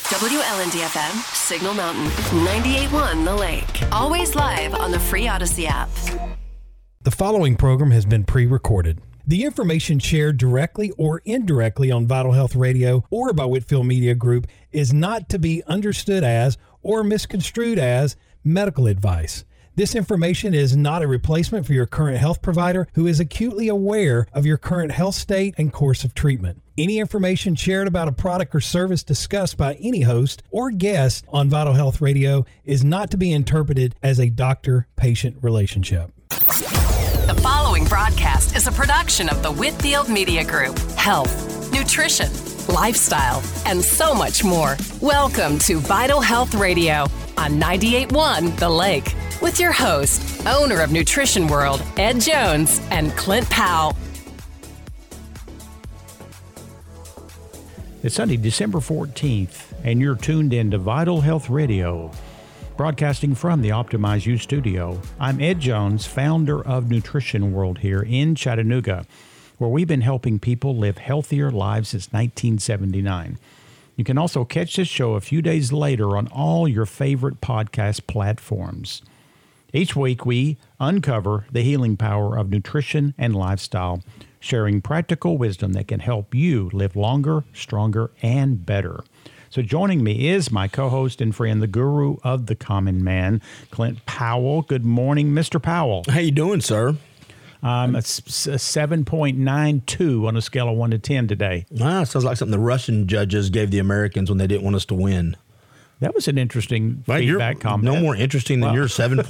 WLND-FM, Signal Mountain, 98.1 The Lake. Always live on the free Odyssey app. The following program has been pre-recorded. The information shared directly or indirectly on Vital Health Radio or by Whitfield Media Group is not to be understood as or misconstrued as medical advice. This information is not a replacement for your current health provider who is acutely aware of your current health state and course of treatment. Any information shared about a product or service discussed by any host or guest on Vital Health Radio is not to be interpreted as a doctor-patient relationship. The following broadcast is a production of the Whitfield Media Group. Health, nutrition, lifestyle, and so much more. Welcome to Vital Health Radio on 98.1 The Lake with your host, owner of Nutrition World, Ed Jones, and Clint Powell. It's Sunday, December 14th, and you're tuned in to Vital Health Radio, broadcasting from the Optimize You studio. I'm Ed Jones, founder of Nutrition World here in Chattanooga, where we've been helping people live healthier lives since 1979. You can also catch this show a few days later on all your favorite podcast platforms. Each week, we uncover the healing power of nutrition and lifestyle, sharing practical wisdom that can help you live longer, stronger, and better. So joining me is my co-host and friend, the guru of the common man, Clint Powell. Good morning, Mr. Powell. How you doing, sir? I'm a 7.92 on a scale of 1 to 10 today. Sounds like something the Russian judges gave the Americans when they didn't want us to win. That was an interesting feedback comment. No more interesting than your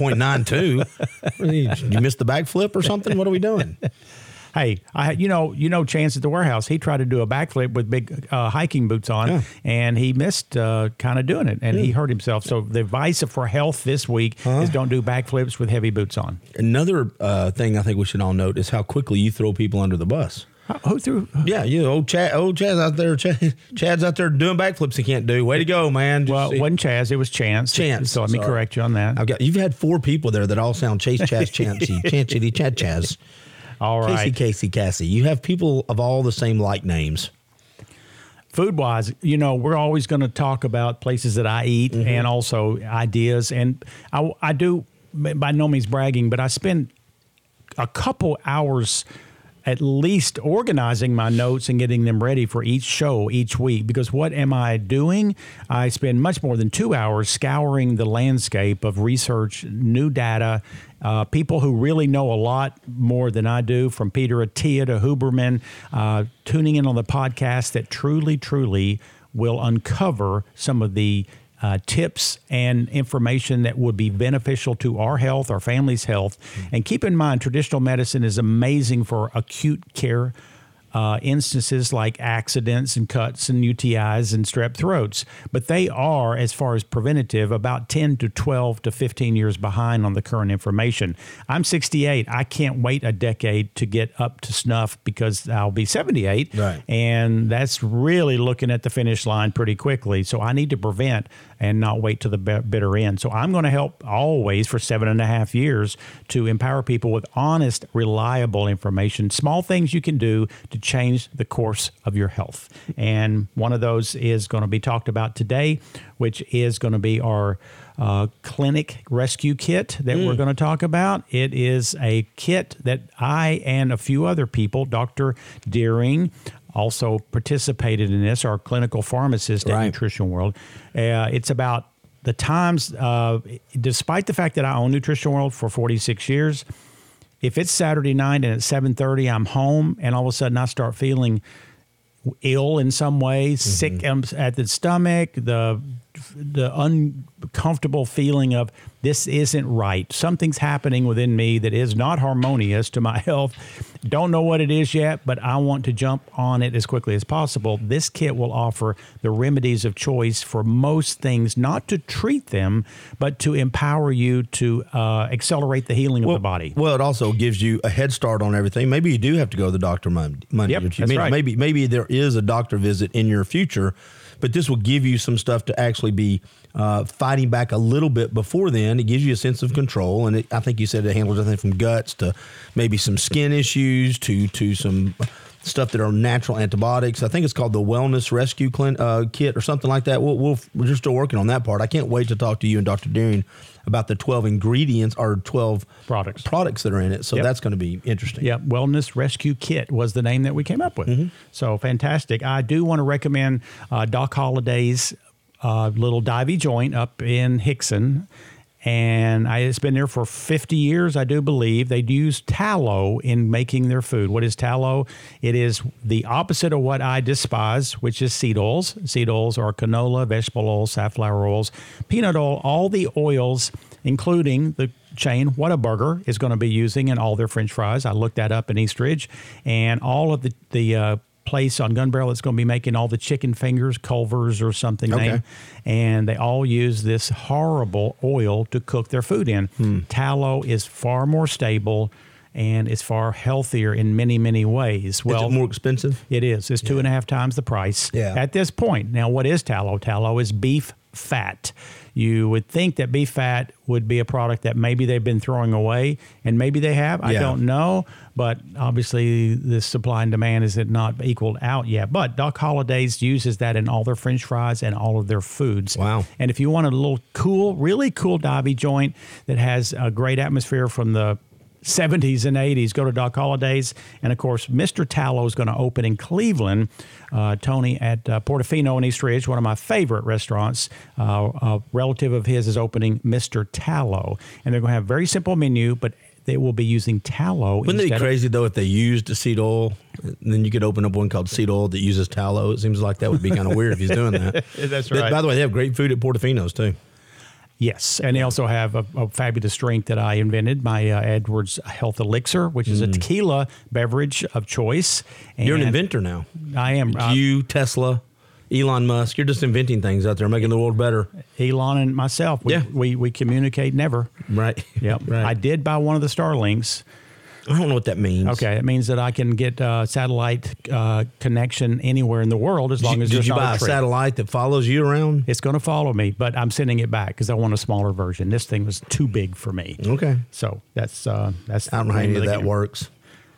7.92. Did you miss the backflip or something? What are we doing? Hey, Chance at the warehouse, he tried to do a backflip with big hiking boots on, and he missed kind of doing it, and he hurt himself. So the advice for health this week is don't do backflips with heavy boots on. Another thing I think we should all note is how quickly you throw people under the bus. Who threw? Yeah, old Chaz out there. Chad's out there doing backflips he can't do. Way to go, man. It wasn't Chaz, it was Chance. Chance. So let me correct you on that. You've had 4 people there that all sound Chase, Chaz, Chancey, Chancey, Chad, Chaz. All right. Casey, Cassie. You have people of all the same like names. Food-wise, we're always going to talk about places that I eat and also ideas. And I do, by no means bragging, but I spend a couple hours at least organizing my notes and getting them ready for each show each week. Because what am I doing? I spend much more than 2 hours scouring the landscape of research, new data, people who really know a lot more than I do, from Peter Attia to Huberman, tuning in on the podcast that truly will uncover some of the tips and information that would be beneficial to our health, our family's health. And keep in mind, traditional medicine is amazing for acute care instances like accidents and cuts and UTIs and strep throats. But they are, as far as preventative, about 10 to 12 to 15 years behind on the current information. I'm 68. I can't wait a decade to get up to snuff because I'll be 78. Right. And that's really looking at the finish line pretty quickly. So I need to prevent and not wait to the bitter end. So I'm going to help always for 7.5 years to empower people with honest, reliable information, small things you can do to change the course of your health. And one of those is going to be talked about today, which is going to be our clinic rescue kit that we're going to talk about. It is a kit that I and a few other people, Dr. Deering, also participated in this, our clinical pharmacist at Nutrition World. It's about the times, despite the fact that I own Nutrition World for 46 years, if it's Saturday night and it's 7:30, I'm home, and all of a sudden I start feeling ill in some way, sick at the stomach, the uncomfortable feeling of this isn't right. Something's happening within me that is not harmonious to my health. Don't know what it is yet, but I want to jump on it as quickly as possible. This kit will offer the remedies of choice for most things, not to treat them, but to empower you to accelerate the healing of the body. Well, it also gives you a head start on everything. Maybe you do have to go to the doctor Monday. Yep, that's right. Maybe there is a doctor visit in your future, but this will give you some stuff to actually be fighting back a little bit before then. It gives you a sense of control, and I think you said it handles everything from guts to maybe some skin issues to some stuff that are natural antibiotics. I think it's called the Wellness Rescue Kit or something like that. We're just still working on that part. I can't wait to talk to you and Dr. Deering about the 12 ingredients or 12 products that are in it. So that's going to be interesting. Yep. Wellness Rescue Kit was the name that we came up with. So fantastic. I do want to recommend Doc Holliday's little divey joint up in Hickson. And it's been there for 50 years, I do believe. They use tallow in making their food. What is tallow? It is the opposite of what I despise, which is seed oils. Seed oils are canola, vegetable oils, safflower oils, peanut oil, all the oils, including the chain Whataburger is going to be using in all their French fries. I looked that up in Eastridge. And all of the place on Gun Barrel that's going to be making all the chicken fingers, Culver's or something name, and they all use this horrible oil to cook their food in. Tallow is far more stable and it's far healthier in many, many ways. Well, is it more expensive? It is. It's 2.5 times the price at this point. Now, what is tallow? Tallow is beef fat. You would think that beef fat would be a product that maybe they've been throwing away, and maybe they have. I don't know, but obviously the supply and demand is not equaled out yet. But Doc Holliday's uses that in all their French fries and all of their foods. Wow. And if you want a little cool, really cool divey joint that has a great atmosphere from the 70s and 80s, go to Doc Holliday's. And, of course, Mr. Tallow is going to open in Cleveland. Tony at Portofino in East Ridge, one of my favorite restaurants. A relative of his is opening Mr. Tallow. And they're going to have a very simple menu, but they will be using tallow. Wouldn't it be crazy, though, if they used seed oil, and then you could open up one called seed oil that uses tallow? It seems like that would be kind of weird if he's doing that. That's right. By the way, they have great food at Portofino's, too. Yes, and they also have a fabulous drink that I invented, my Edwards Health Elixir, which is a tequila beverage of choice. And you're an inventor now. I am. You, Tesla, Elon Musk, you're just inventing things out there, making the world better. Elon and myself, we communicate never. Right. Yep. Right. I did buy one of the Starlinks. I don't know what that means. Okay, it means that I can get satellite connection anywhere in the world as long as there's not a tree. Did you buy a satellite that follows you around? It's going to follow me, but I'm sending it back because I want a smaller version. This thing was too big for me. Okay. So that's. I don't know how any of that works.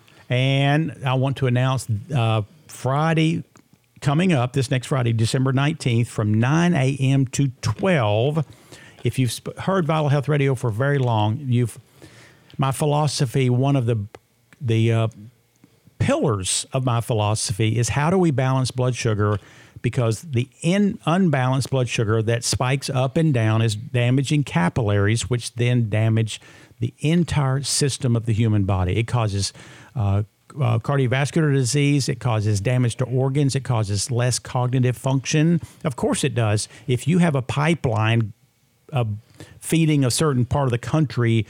And I want to announce Friday coming up, this next Friday, December 19th, from 9 a.m. to 12. If you've heard Vital Health Radio for very long, my philosophy, one of the pillars of my philosophy is how do we balance blood sugar, because the unbalanced blood sugar that spikes up and down is damaging capillaries, which then damage the entire system of the human body. It causes cardiovascular disease. It causes damage to organs. It causes less cognitive function. Of course it does. If you have a pipeline feeding a certain part of the country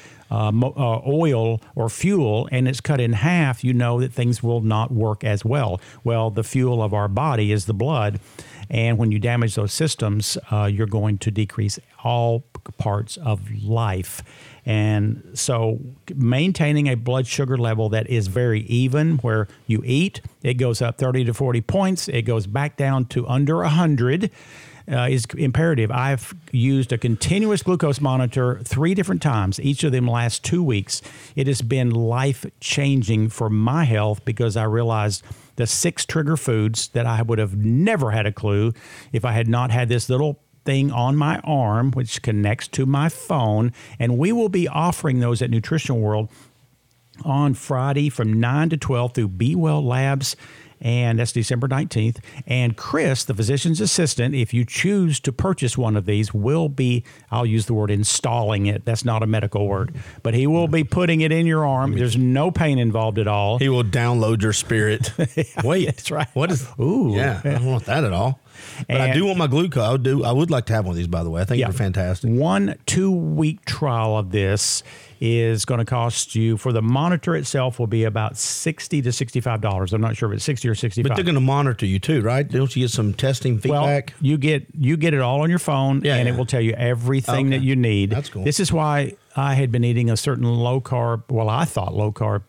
oil or fuel, and it's cut in half, you know that things will not work as well. Well, the fuel of our body is the blood, and when you damage those systems, you're going to decrease all parts of life. And so maintaining a blood sugar level that is very even, where you eat, it goes up 30 to 40 points, it goes back down to under 100, is imperative. I've used a continuous glucose monitor 3 different times. Each of them lasts 2 weeks. It has been life-changing for my health because I realized the 6 trigger foods that I would have never had a clue if I had not had this little thing on my arm, which connects to my phone. And we will be offering those at Nutritional World on Friday from 9 to 12 through Be Well Labs. And that's December 19th. And Chris, the physician's assistant, if you choose to purchase one of these, will be, I'll use the word installing it. That's not a medical word. But he will be putting it in your arm. There's no pain involved at all. He will download your spirit. Wait. That's right. What is... Ooh. Yeah, I don't want that at all. But I do want my glucose. I would like to have one of these, by the way. I think they're fantastic. 1 2-week trial of this is going to cost you, for the monitor itself, will be about $60 to $65. I'm not sure if it's 60 or 65. But they're going to monitor you too, right? Don't you get some testing feedback? Well, you get it all on your phone, it will tell you everything that you need. That's cool. This is why I had been eating a certain I thought low carb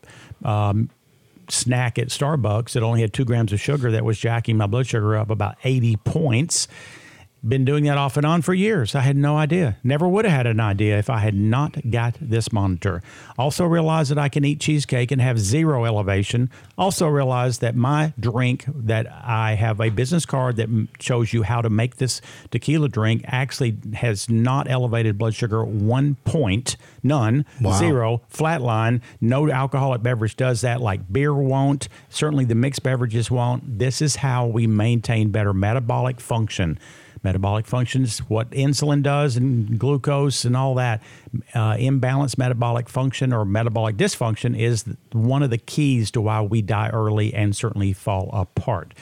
snack at Starbucks that only had 2 grams of sugar that was jacking my blood sugar up about 80 points. been doing that off and on for years. I had no idea. Never would have had an idea if I had not got this monitor. Also realized that I can eat cheesecake and have zero elevation. Also realized that my drink, that I have a business card that shows you how to make this tequila drink, actually has not elevated blood sugar 1 point, none, wow. Zero, flatline. No alcoholic beverage does that, like beer won't. Certainly the mixed beverages won't. This is how we maintain better metabolic function. Metabolic function is what insulin does and glucose and all that. Imbalanced metabolic function or metabolic dysfunction is one of the keys to why we die early and certainly fall apart.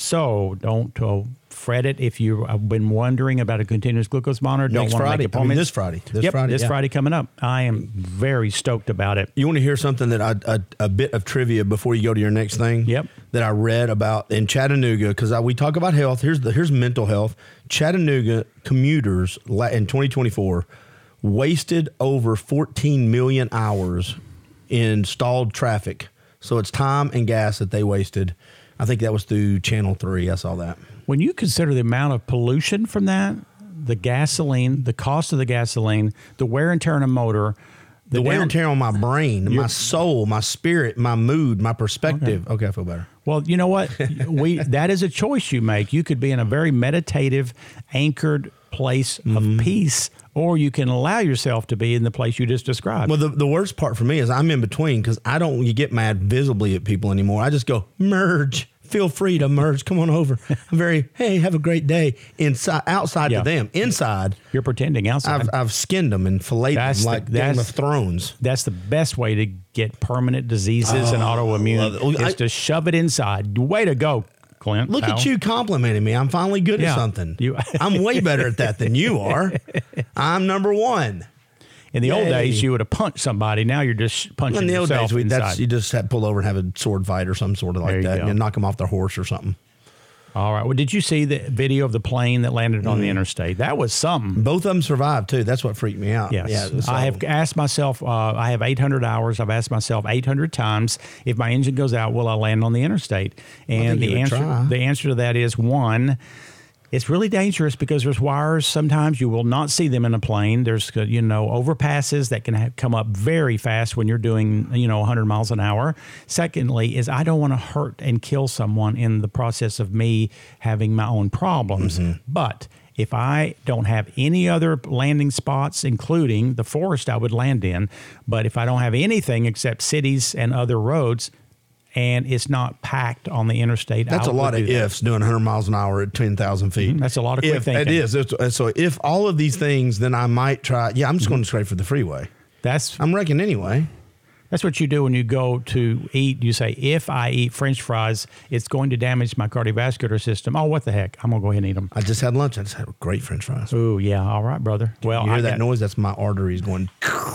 So don't fret it. If you have been wondering about a continuous glucose monitor, don't want to make appointments. This Friday. This Friday coming up. I am very stoked about it. You want to hear something that a bit of trivia before you go to your next thing? Yep. That I read about in Chattanooga, because we talk about health. Here's mental health. Chattanooga commuters in 2024 wasted over 14 million hours in stalled traffic. So it's time and gas that they wasted. I think that was through Channel 3. I saw that. When you consider the amount of pollution from that, the gasoline, the cost of the gasoline, the wear and tear on a motor, the wear and tear on my brain, my soul, my spirit, my mood, my perspective. Okay, I feel better. Well, you know what? That is a choice you make. You could be in a very meditative, anchored place of peace, or you can allow yourself to be in the place you just described. Well, the worst part for me is I'm in between, because I don't get mad visibly at people anymore. I just go, merge. Feel free to merge. Come on over. Hey, have a great day. Outside to them. Inside, you're pretending. Outside, I've skinned them and filleted them like Game of Thrones. That's the best way to get permanent diseases and autoimmune is to shove it inside. Way to go, Clint. Look at you complimenting me. I'm finally good at something. I'm way better at that than you are. I'm number one. In the old days, you would have punched somebody. Now you're just punching yourself inside. In the old days, you just had to pull over and have a sword fight or some sort of like that, and knock them off their horse or something. All right. Well, did you see the video of the plane that landed on the interstate? That was something. Both of them survived, too. That's what freaked me out. Yes. Yeah, I have asked myself, I have 800 hours. I've asked myself 800 times, if my engine goes out, will I land on the interstate? And the answer to that is, one, it's really dangerous because there's wires. Sometimes you will not see them in a plane. There's, overpasses that can come up very fast when you're doing, 100 miles an hour. Secondly is I don't want to hurt and kill someone in the process of me having my own problems. Mm-hmm. But if I don't have any other landing spots, including the forest I would land in, but if I don't have anything except cities and other roads, and it's not packed on the interstate. That's a lot of ifs, doing 100 miles an hour at 10,000 feet. Mm-hmm. That's a lot of quick thinking. It is. So if all of these things, then I might try. Yeah, I'm just going straight for the freeway. I'm wrecking anyway. That's what you do when you go to eat. You say, if I eat French fries, it's going to damage my cardiovascular system. Oh, what the heck? I'm going to go ahead and eat them. I just had lunch. I just had great French fries. Oh, yeah. All right, brother. Well, you hear that noise? That's my arteries going.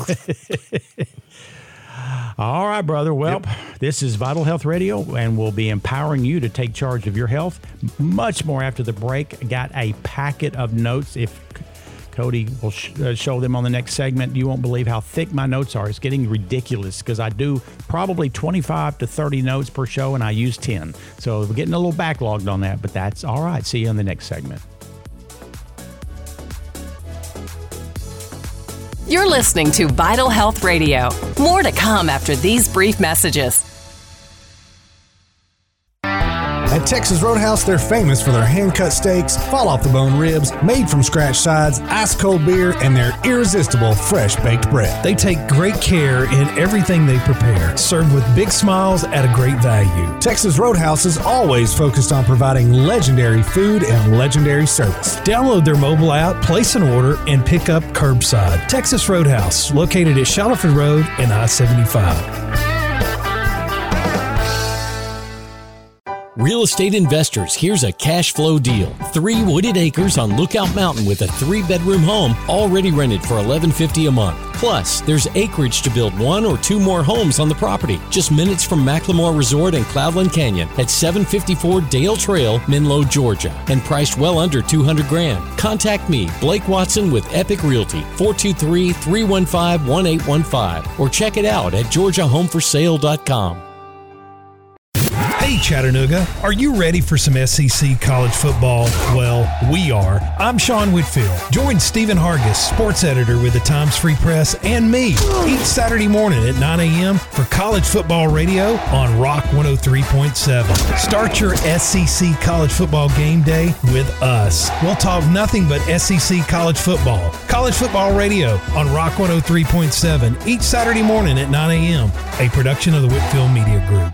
All right, brother. Well, This is Vital Health Radio, and we'll be empowering you to take charge of your health. Much more after the break. Got a packet of notes. If Cody will show them on the next segment, you won't believe how thick my notes are. It's getting ridiculous because I do probably 25 to 30 notes per show, and I use 10. So we're getting a little backlogged on that, but that's all right. See you on the next segment. You're listening to Vital Health Radio. More to come after these brief messages. At Texas Roadhouse, they're famous for their hand-cut steaks, fall-off-the-bone ribs, made-from-scratch sides, ice-cold beer, and their irresistible fresh-baked bread. They take great care in everything they prepare, served with big smiles at a great value. Texas Roadhouse is always focused on providing legendary food and legendary service. Download their mobile app, place an order, and pick up curbside. Texas Roadhouse, located at Shallowford Road and I-75. Real estate investors, here's a cash flow deal. 3 wooded acres on Lookout Mountain with a 3-bedroom home already rented for $11.50 a month. Plus, there's acreage to build 1 or 2 more homes on the property. Just minutes from Macklemore Resort and Cloudland Canyon at 754 Dale Trail, Menlo, Georgia, and priced well under $200,000. Contact me, Blake Watson with Epic Realty, 423-315-1815, or check it out at georgiahomeforsale.com. Hey Chattanooga, are you ready for some SEC college football? Well, we are. I'm Sean Whitfield. Join Stephen Hargis, sports editor with the Times Free Press, and me each Saturday morning at 9 a.m. for College Football Radio on Rock 103.7. Start your SEC college football game day with us. We'll talk nothing but SEC college football. College Football Radio on Rock 103.7 each Saturday morning at 9 a.m. A production of the Whitfield Media Group.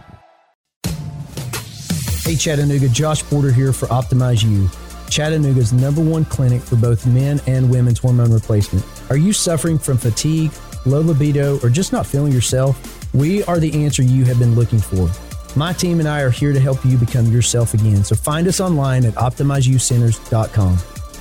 Hey Chattanooga, Josh Porter here for Optimize You, Chattanooga's #1 clinic for both men and women's hormone replacement. Are you suffering from fatigue, low libido, or just not feeling yourself? We are the answer you have been looking for. My team and I are here to help you become yourself again, so find us online at OptimizeYouCenters.com.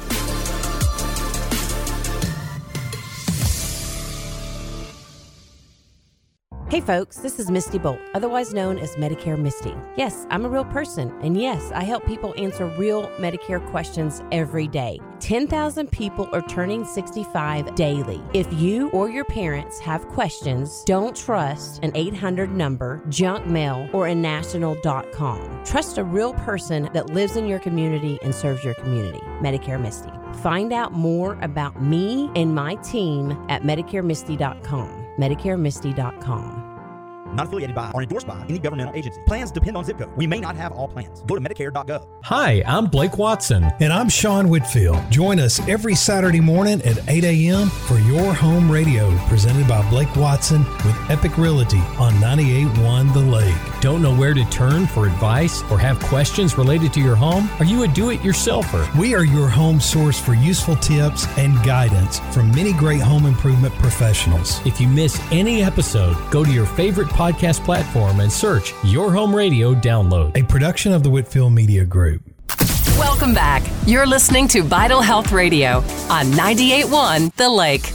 Hey folks, this is Misty Bolt, otherwise known as Medicare Misty. Yes, I'm a real person, and yes, I help people answer real Medicare questions every day. 10,000 people are turning 65 daily. If you or your parents have questions, don't trust an 800 number, junk mail, or a national.com. Trust a real person that lives in your community and serves your community. Medicare Misty. Find out more about me and my team at MedicareMisty.com. MedicareMisty.com. Not affiliated by or endorsed by any governmental agency. Plans depend on zip code. We may not have all plans. Go to Medicare.gov. Hi, I'm Blake Watson. And I'm Sean Whitfield. Join us every Saturday morning at 8 a.m. for Your Home Radio, presented by Blake Watson with Epic Realty on 98.1 The Lake. Don't know where to turn for advice or have questions related to your home? Are you a do-it-yourselfer? We are your home source for useful tips and guidance from many great home improvement professionals. If you miss any episode, go to your favorite podcast platform and search Your Home Radio Download. A production of the Whitfield Media Group. Welcome back. You're listening to Vital Health Radio on 98.1 The Lake.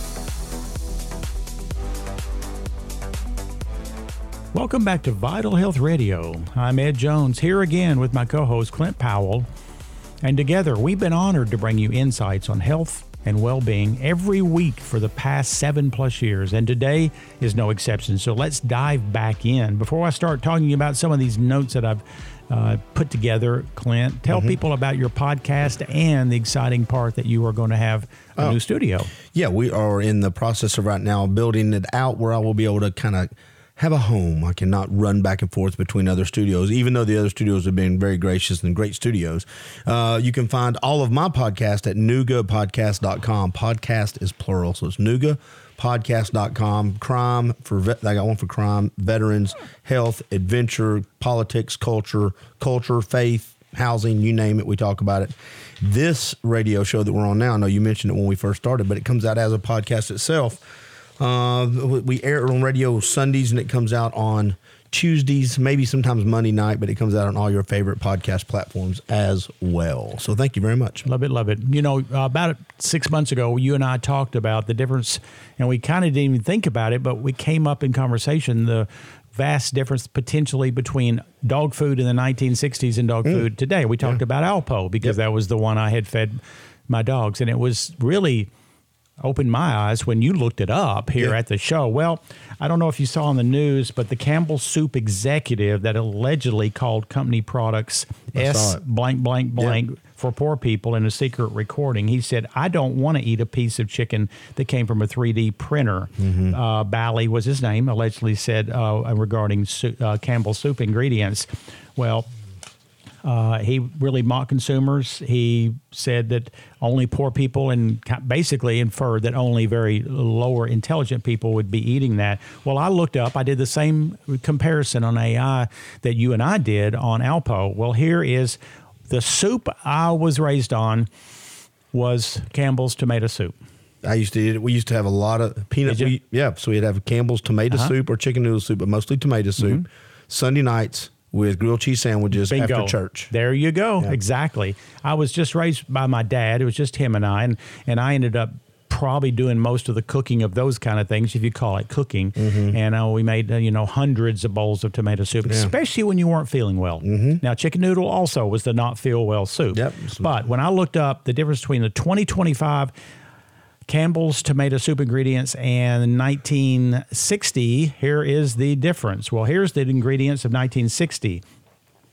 Welcome back to Vital Health Radio. I'm Ed Jones, here again with my co-host Clint Powell. And together, we've been honored to bring you insights on health and well-being every week for the past 7+ years. And today is no exception. So let's dive back in. Before I start talking about some of these notes that I've put together, Clint, tell people about your podcast and the exciting part that you are going to have a new studio. Yeah, we are in the process of right now building it out where I will be able to kind of have a home. I cannot run back and forth between other studios, even though the other studios have been very gracious and great studios. You can find all of my podcast at NugaPodcast.com. Podcast is plural, so it's NugaPodcast.com. Crime, I got one for crime, veterans, health, adventure, politics, culture, faith, housing, you name it, we talk about it. This radio show that we're on now, I know you mentioned it when we first started, but it comes out as a podcast itself. We air it on radio Sundays, and it comes out on Tuesdays, maybe sometimes Monday night, but it comes out on all your favorite podcast platforms as well. So thank you very much. Love it, love it. You know, about 6 months ago, you and I talked about the difference, and we kind of didn't even think about it, but we came up in conversation, the vast difference potentially between dog food in the 1960s and dog food today. We talked about Alpo because that was the one I had fed my dogs, and it was really opened my eyes when you looked it up here at the show. Well, I don't know if you saw on the news, but the Campbell Soup executive that allegedly called company products blank for poor people in a secret recording, he said, I don't want to eat a piece of chicken that came from a 3D printer. Bally was his name, allegedly said regarding Campbell Soup ingredients. Well, he really mocked consumers. He said that only poor people and basically inferred that only very lower intelligent people would be eating that. Well, I looked up, I did the same comparison on AI that you and I did on Alpo. Well, here is the soup I was raised on was Campbell's tomato soup. I used to eat it. We used to have a lot of peanut. So we'd have Campbell's tomato soup or chicken noodle soup, but mostly tomato soup. Sunday nights with grilled cheese sandwiches after church. There you go. Yeah. Exactly. I was just raised by my dad. It was just him and I, and I ended up probably doing most of the cooking of those kind of things, if you call it cooking. And we made, hundreds of bowls of tomato soup, especially when you weren't feeling well. Now, chicken noodle also was the not feel well soup. But when I looked up the difference between the 2025 Campbell's tomato soup ingredients and 1960, here is the difference. Well, here's the ingredients of 1960.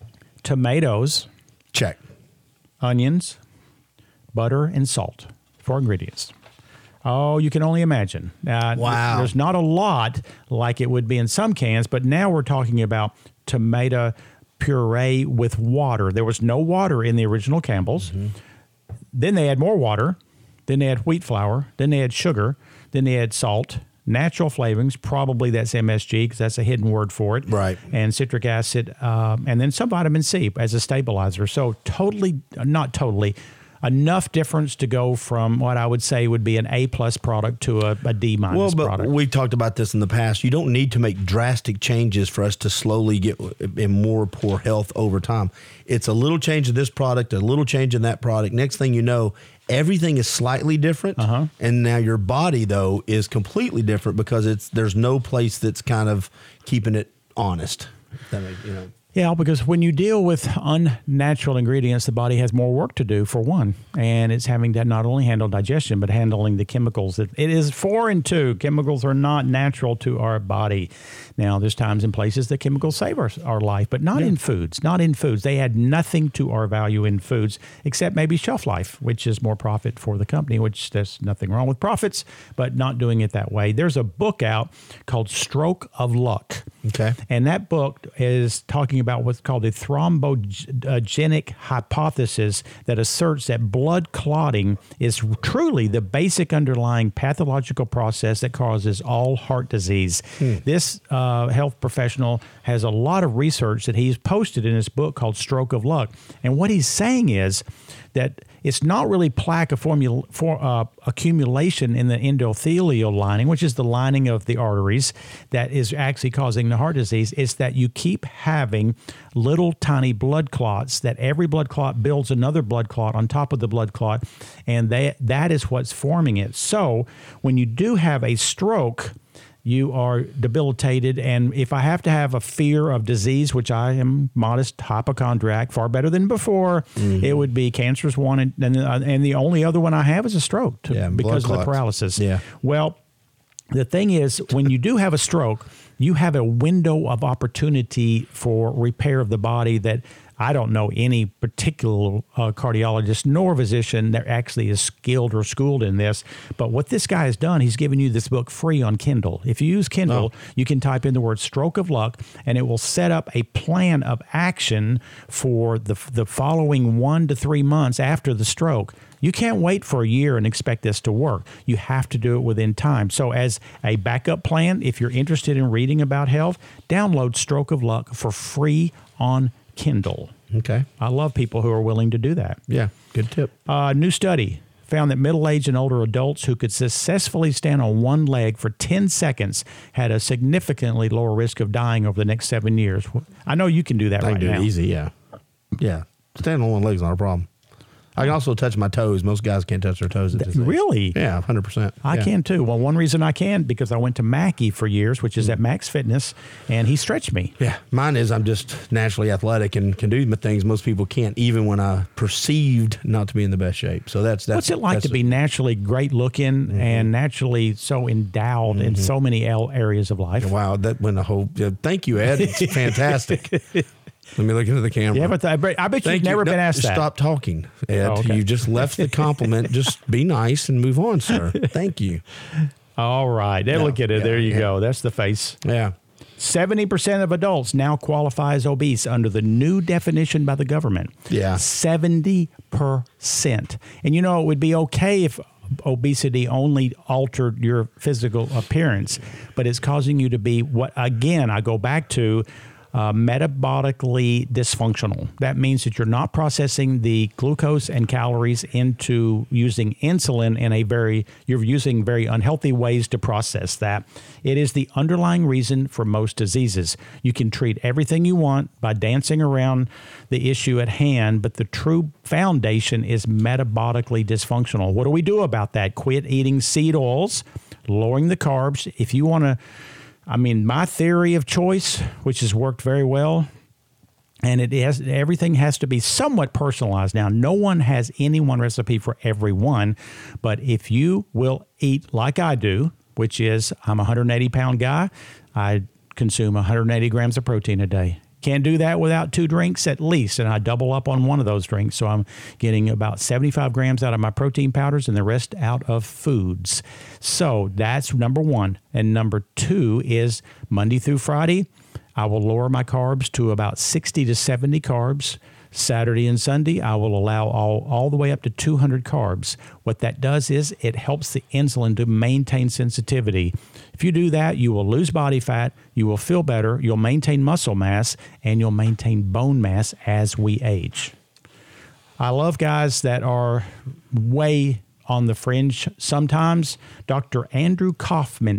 tomatoes. Check. Onions, butter, and salt for ingredients. Oh, you can only imagine. Wow. There's not a lot like it would be in some cans, but now we're talking about tomato puree with water. There was no water in the original Campbell's. Mm-hmm. Then they add more water. Then they add wheat flour. Then they add sugar. Then they add salt, natural flavorings. Probably that's MSG because that's a hidden word for it. Right. And citric acid, and then some vitamin C as a stabilizer. So not totally, enough difference to go from what I would say would be an A+ product to a D- product. Well, but we talked about this in the past. You don't need to make drastic changes for us to slowly get in more poor health over time. It's a little change in this product, a little change in that product. Next thing you know, everything is slightly different. And now your body, though, is completely different because there's no place that's kind of keeping it honest. Yeah, because when you deal with unnatural ingredients, the body has more work to do, for one. And it's having to not only handle digestion, but handling the chemicals. It is foreign to. Chemicals are not natural to our body. Now, there's times and places that chemicals save our life, but not in foods. Not in foods. They add nothing to our value in foods, except maybe shelf life, which is more profit for the company, which there's nothing wrong with profits, but not doing it that way. There's a book out called Stroke of Luck. Okay. And that book is talking about what's called the thrombogenic hypothesis that asserts that blood clotting is truly the basic underlying pathological process that causes all heart disease. This health professional has a lot of research that he's posted in his book called Stroke of Luck. And what he's saying is that it's not really plaque accumulation in the endothelial lining, which is the lining of the arteries, that is actually causing the heart disease. It's that you keep having little tiny blood clots, that every blood clot builds another blood clot on top of the blood clot, and that is what's forming it. So when you do have a stroke, you are debilitated. And if I have to have a fear of disease, which I am modest hypochondriac, far better than before, it would be cancer's one. And the only other one I have is a stroke because of the paralysis. Yeah. Well, the thing is, when you do have a stroke, you have a window of opportunity for repair of the body that I don't know any particular cardiologist nor physician that actually is skilled or schooled in this. But what this guy has done, he's given you this book free on Kindle. If you use Kindle, you can type in the word Stroke of Luck, and it will set up a plan of action for the following 1 to 3 months after the stroke. You can't wait for a year and expect this to work. You have to do it within time. So as a backup plan, if you're interested in reading about health, download Stroke of Luck for free on Kindle. Okay. I love people who are willing to do that. Yeah, good tip. New study found that middle-aged and older adults who could successfully stand on one leg for 10 seconds had a significantly lower risk of dying over the next 7 years. I know you can do that right now. I can do it easy, yeah. Yeah, standing on one leg is not a problem. I can also touch my toes. Most guys can't touch their toes at this age. Really? Yeah, 100%. I can too. Well, one reason I can, because I went to Mackey for years, which is at Max Fitness, and he stretched me. Yeah, mine is I'm just naturally athletic and can do things most people can't, even when I perceived not to be in the best shape. So that's what's it like to be naturally great looking and naturally so endowed in so many areas of life? Wow, that went a whole. Thank you, Ed. It's fantastic. Let me look into the camera. Yeah, but I bet you've never been asked that. Stop talking, Ed. Oh, okay. You just left the compliment. Just be nice and move on, sir. Thank you. All right. Look at it. There you go. That's the face. Yeah. 70% of adults now qualify as obese under the new definition by the government. Yeah. 70%. And it would be okay if obesity only altered your physical appearance, but it's causing you to be what, again, I go back to, metabolically dysfunctional. That means that you're not processing the glucose and calories into using insulin you're using very unhealthy ways to process that. It is the underlying reason for most diseases. You can treat everything you want by dancing around the issue at hand, but the true foundation is metabolically dysfunctional. What do we do about that? Quit eating seed oils, lowering the carbs. If you want to, my theory of choice, which has worked very well, and everything has to be somewhat personalized. Now, no one has any one recipe for everyone, but if you will eat like I do, which is I'm a 180-pound guy, I consume 180 grams of protein a day. Can't do that without 2 drinks at least, and I double up on one of those drinks. So I'm getting about 75 grams out of my protein powders and the rest out of foods. So that's number 1. And number 2 is Monday through Friday, I will lower my carbs to about 60 to 70 carbs. Saturday and Sunday, I will allow all the way up to 200 carbs. What that does is it helps the insulin to maintain sensitivity. If you do that, you will lose body fat, you will feel better, you'll maintain muscle mass, and you'll maintain bone mass as we age. I love guys that are way on the fringe sometimes. Dr. Andrew Kaufman,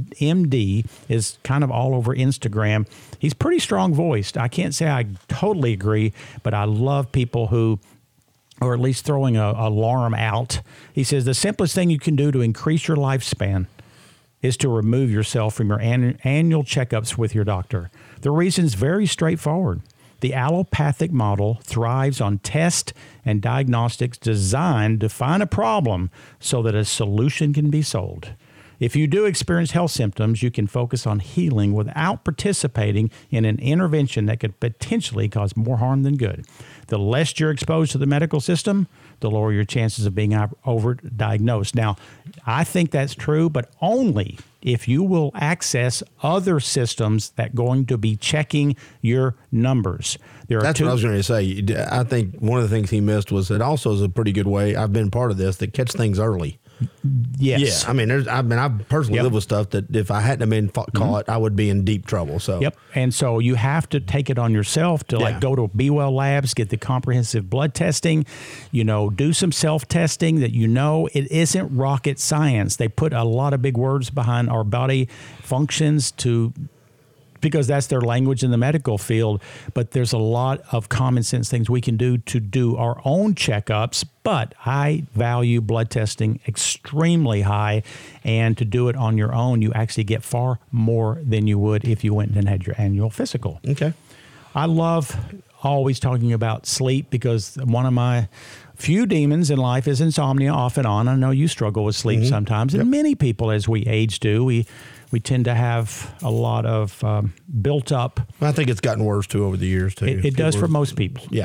MD, is kind of all over Instagram. He's pretty strong-voiced. I can't say I totally agree, but I love people who are at least throwing an alarm out. He says the simplest thing you can do to increase your lifespan is to remove yourself from your annual checkups with your doctor. The reason is very straightforward. The allopathic model thrives on test and diagnostics designed to find a problem so that a solution can be sold. If you do experience health symptoms, you can focus on healing without participating in an intervention that could potentially cause more harm than good. The less you're exposed to the medical system, the lower your chances of being overdiagnosed. Now, I think that's true, but only if you will access other systems that are going to be checking your numbers. That's what I was going to say. I think one of the things he missed was it also is a pretty good way, I've been part of this, that catch things early. Yes. Yeah. I mean, I've personally lived with stuff that if I hadn't been caught, I would be in deep trouble. So. Yep. And so you have to take it on yourself to like go to Be Well Labs, get the comprehensive blood testing, do some self-testing that it isn't rocket science. They put a lot of big words behind our body functions because that's their language in the medical field. But there's a lot of common sense things we can do to do our own checkups. But I value blood testing extremely high. And to do it on your own, you actually get far more than you would if you went and had your annual physical. Okay. I love always talking about sleep because one of my few demons in life is insomnia off and on. I know you struggle with sleep sometimes. And many people as we age do. We tend to have a lot of built up. I think it's gotten worse, too, over the years, too. It does for most people. Yeah.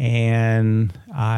And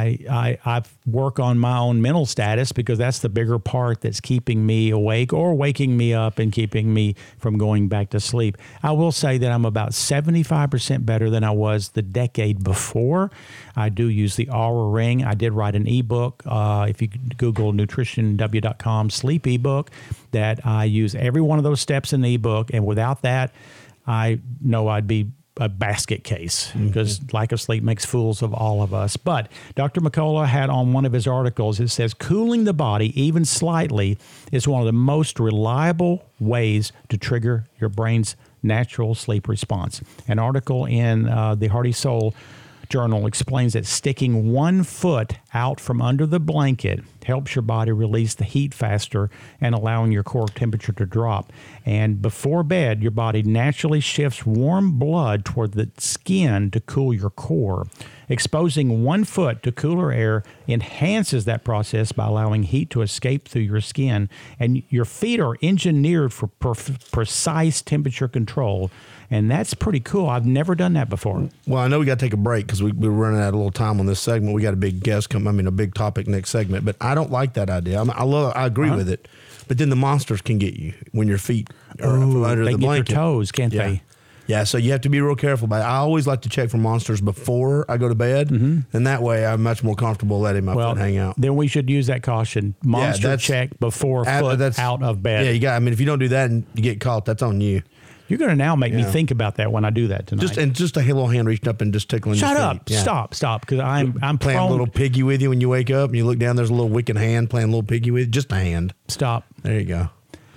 I work on my own mental status because that's the bigger part that's keeping me awake or waking me up and keeping me from going back to sleep. I will say that I'm about 75% better than I was the decade before. I do use the Oura Ring. I did write an ebook. If you Google nutritionw.com sleep ebook, that I use every one of those steps in the ebook. And without that, I know I'd be a basket case because lack of sleep makes fools of all of us. But Dr. McCullough had on one of his articles, it says, cooling the body even slightly is one of the most reliable ways to trigger your brain's natural sleep response. An article in the Hearty Soul Journal explains that sticking 1 foot out from under the blanket helps your body release the heat faster and allowing your core temperature to drop. And before bed, your body naturally shifts warm blood toward the skin to cool your core. Exposing 1 foot to cooler air enhances that process by allowing heat to escape through your skin. And your feet are engineered for precise temperature control. And that's pretty cool. I've never done that before. Well, I know we got to take a break because we're running out of a little time on this segment. We got a big guest a big topic next segment. But I don't like that idea. I agree with it. But then the monsters can get you when your feet are under the blanket. They get your toes, can't they? Yeah, so you have to be real careful about it. I always like to check for monsters before I go to bed, and that way I'm much more comfortable letting my foot hang out. Then we should use that caution. Monster check before foot out of bed. Yeah, you got. I mean, if you don't do that and you get caught, that's on you. You're going to now make me think about that when I do that tonight. Just a little hand reaching up and just tickling your feet. Shut up. Yeah. Stop. Because I'm playing a little piggy with you when you wake up and you look down, there's a little wicked hand playing a little piggy with you. Just a hand. Stop. There you go.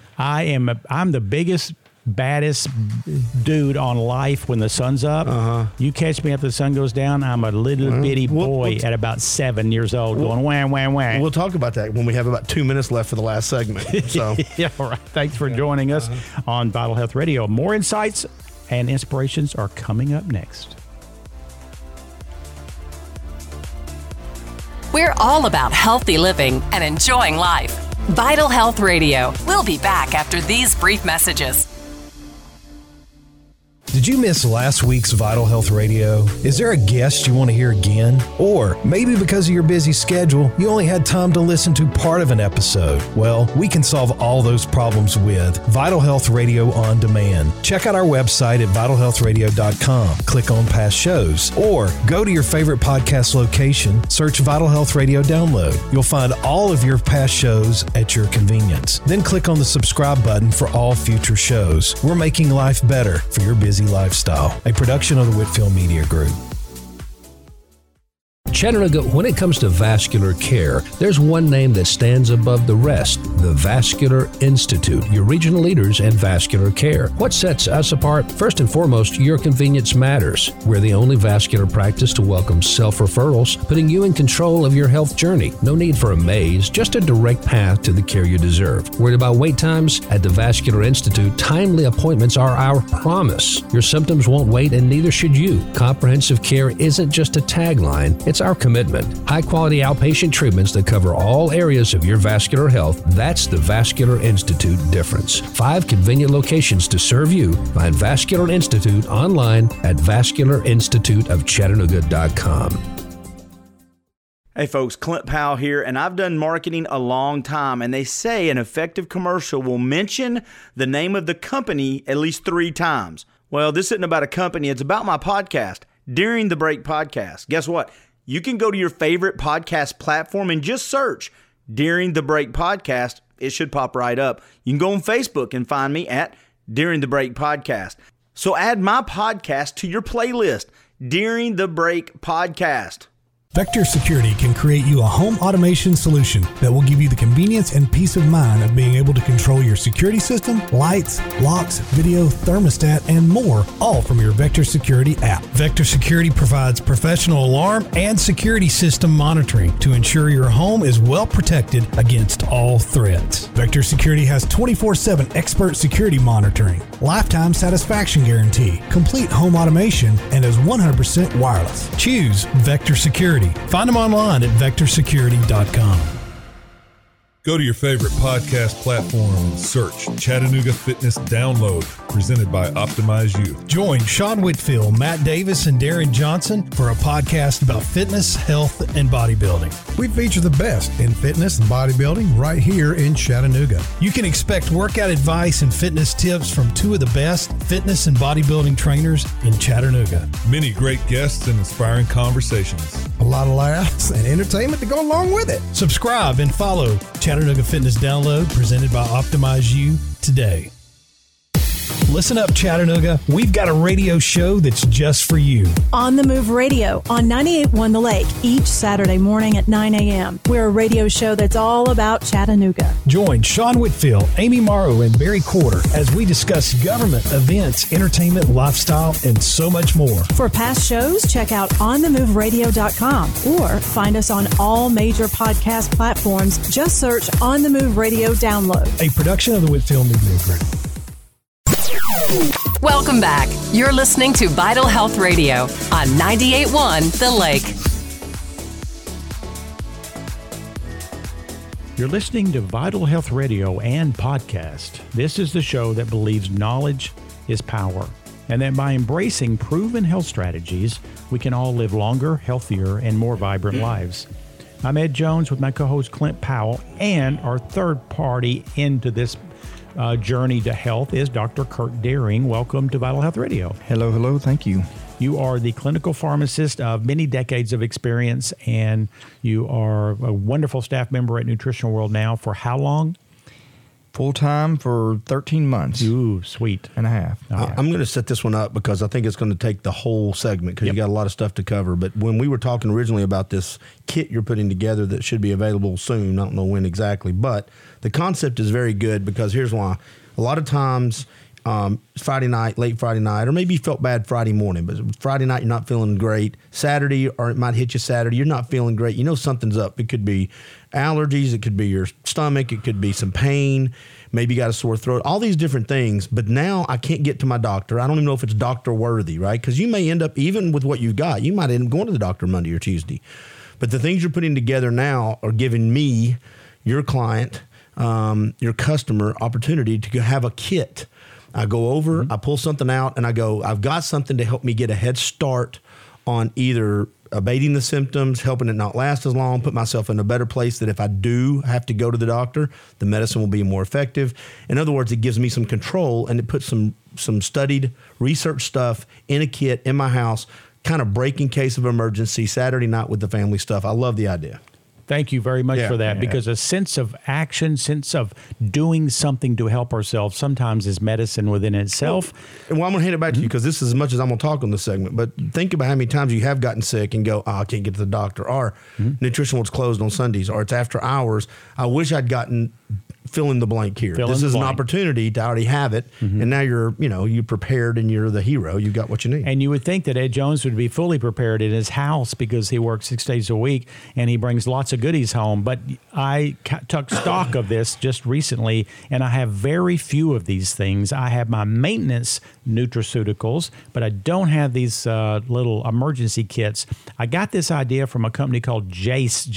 I'm the biggest, baddest dude on life when the sun's up. You catch me after the sun goes down, I'm a little bitty boy at about 7 years old going wham, wham, wham. We'll talk about that when we have about 2 minutes left for the last segment. So. Yeah, all right. Thanks for joining us on Vital Health Radio. More insights and inspirations are coming up next. We're all about healthy living and enjoying life. Vital Health Radio. We'll be back after these brief messages. Did you miss last week's Vital Health Radio? Is there a guest you want to hear again? Or maybe because of your busy schedule, you only had time to listen to part of an episode? Well, we can solve all those problems with Vital Health Radio On Demand. Check out our website at vitalhealthradio.com. Click on past shows or go to your favorite podcast location, search Vital Health Radio Download. You'll find all of your past shows at your convenience. Then click on the subscribe button for all future shows. We're making life better for your busy lifestyle. A production of the Whitfield Media Group. Chattanooga, when it comes to vascular care, there's one name that stands above the rest, the Vascular Institute, your regional leaders in vascular care. What sets us apart? First and foremost, your convenience matters. We're the only vascular practice to welcome self-referrals, putting you in control of your health journey. No need for a maze, just a direct path to the care you deserve. Worried about wait times? At the Vascular Institute, timely appointments are our promise. Your symptoms won't wait, and neither should you. Comprehensive care isn't just a tagline, it's our commitment. High-quality outpatient treatments that cover all areas of your vascular health. That's the Vascular Institute difference. 5 convenient locations to serve you. Find Vascular Institute online at vascularinstituteofchattanooga.com. Hey folks, Clint Powell here, and I've done marketing a long time, and they say an effective commercial will mention the name of the company at least 3 times. Well, this isn't about a company, it's about my podcast, During the Break Podcast. Guess what? You can go to your favorite podcast platform and just search During the Break Podcast. It should pop right up. You can go on Facebook and find me at During the Break Podcast. So add my podcast to your playlist, During the Break Podcast. Vector Security can create you a home automation solution that will give you the convenience and peace of mind of being able to control your security system, lights, locks, video, thermostat, and more, all from your Vector Security app. Vector Security provides professional alarm and security system monitoring to ensure your home is well protected against all threats. Vector Security has 24/7 expert security monitoring, lifetime satisfaction guarantee, complete home automation, and is 100% wireless. Choose Vector Security. Find them online at vectorsecurity.com. Go to your favorite podcast platform and search Chattanooga Fitness Download, presented by Optimize You. Join Sean Whitfield, Matt Davis, and Darren Johnson for a podcast about fitness, health, and bodybuilding. We feature the best in fitness and bodybuilding right here in Chattanooga. You can expect workout advice and fitness tips from 2 of the best fitness and bodybuilding trainers in Chattanooga. Many great guests and inspiring conversations. A lot of laughs and entertainment to go along with it. Subscribe and follow Chattanooga Fitness Download, presented by Optimize You today. Listen up, Chattanooga. We've got a radio show that's just for you. On the Move Radio on 98.1 The Lake each Saturday morning at 9 a.m. We're a radio show that's all about Chattanooga. Join Sean Whitfield, Amy Morrow, and Barry Quarter as we discuss government, events, entertainment, lifestyle, and so much more. For past shows, check out onthemoveradio.com or find us on all major podcast platforms. Just search On the Move Radio Download. A production of the Whitfield Media Group. Welcome back. You're listening to Vital Health Radio on 98.1 The Lake. You're listening to Vital Health Radio and podcast. This is the show that believes knowledge is power, and that by embracing proven health strategies, we can all live longer, healthier, and more vibrant lives. I'm Ed Jones with my co-host Clint Powell, and our third party into this journey to health is Dr. Kurt Deering. Welcome to Vital Health Radio. Hello. Thank you. You are the clinical pharmacist of many decades of experience, and you are a wonderful staff member at Nutritional World now for how long? Full-time for 13 months. Ooh, sweet. And a half. Yeah. I'm going to set this one up because I think it's going to take the whole segment because you got a lot of stuff to cover. But when we were talking originally about this kit you're putting together that should be available soon, I don't know when exactly, but the concept is very good because here's why. A lot of times, Friday night, late Friday night, or maybe you felt bad Friday morning, but Friday night you're not feeling great. Saturday, or it might hit you Saturday, you're not feeling great. You know something's up. It could be allergies, it could be your stomach, it could be some pain, maybe you got a sore throat, all these different things. But now I can't get to my doctor. I don't even know if it's doctor worthy, right? Because you may end up, even with what you've got, you might end up going to the doctor Monday or Tuesday. But the things you're putting together now are giving me, your client, your customer, opportunity to have a kit I go over, I pull something out, and I go, I've got something to help me get a head start on either abating the symptoms, helping it not last as long, put myself in a better place that if I do have to go to the doctor, the medicine will be more effective. In other words, it gives me some control, and it puts some studied research stuff in a kit in my house, kind of break in case of emergency, Saturday night with the family stuff. I love the idea. Thank you very much for that, because a sense of action, sense of doing something to help ourselves sometimes is medicine within itself. Well, I'm going to hand it back to you, because this is as much as I'm going to talk on this segment, but think about how many times you have gotten sick and go, I can't get to the doctor, or Nutrition World's closed on Sundays, or it's after hours. I wish I'd gotten fill in the blank here. This is an opportunity to already have it, and now you're prepared and you're the hero. You've got what you need. And you would think that Ed Jones would be fully prepared in his house because he works 6 days a week and he brings lots of goodies home. But I took stock of this just recently, and I have very few of these things. I have my maintenance nutraceuticals, but I don't have these little emergency kits. I got this idea from a company called JASE,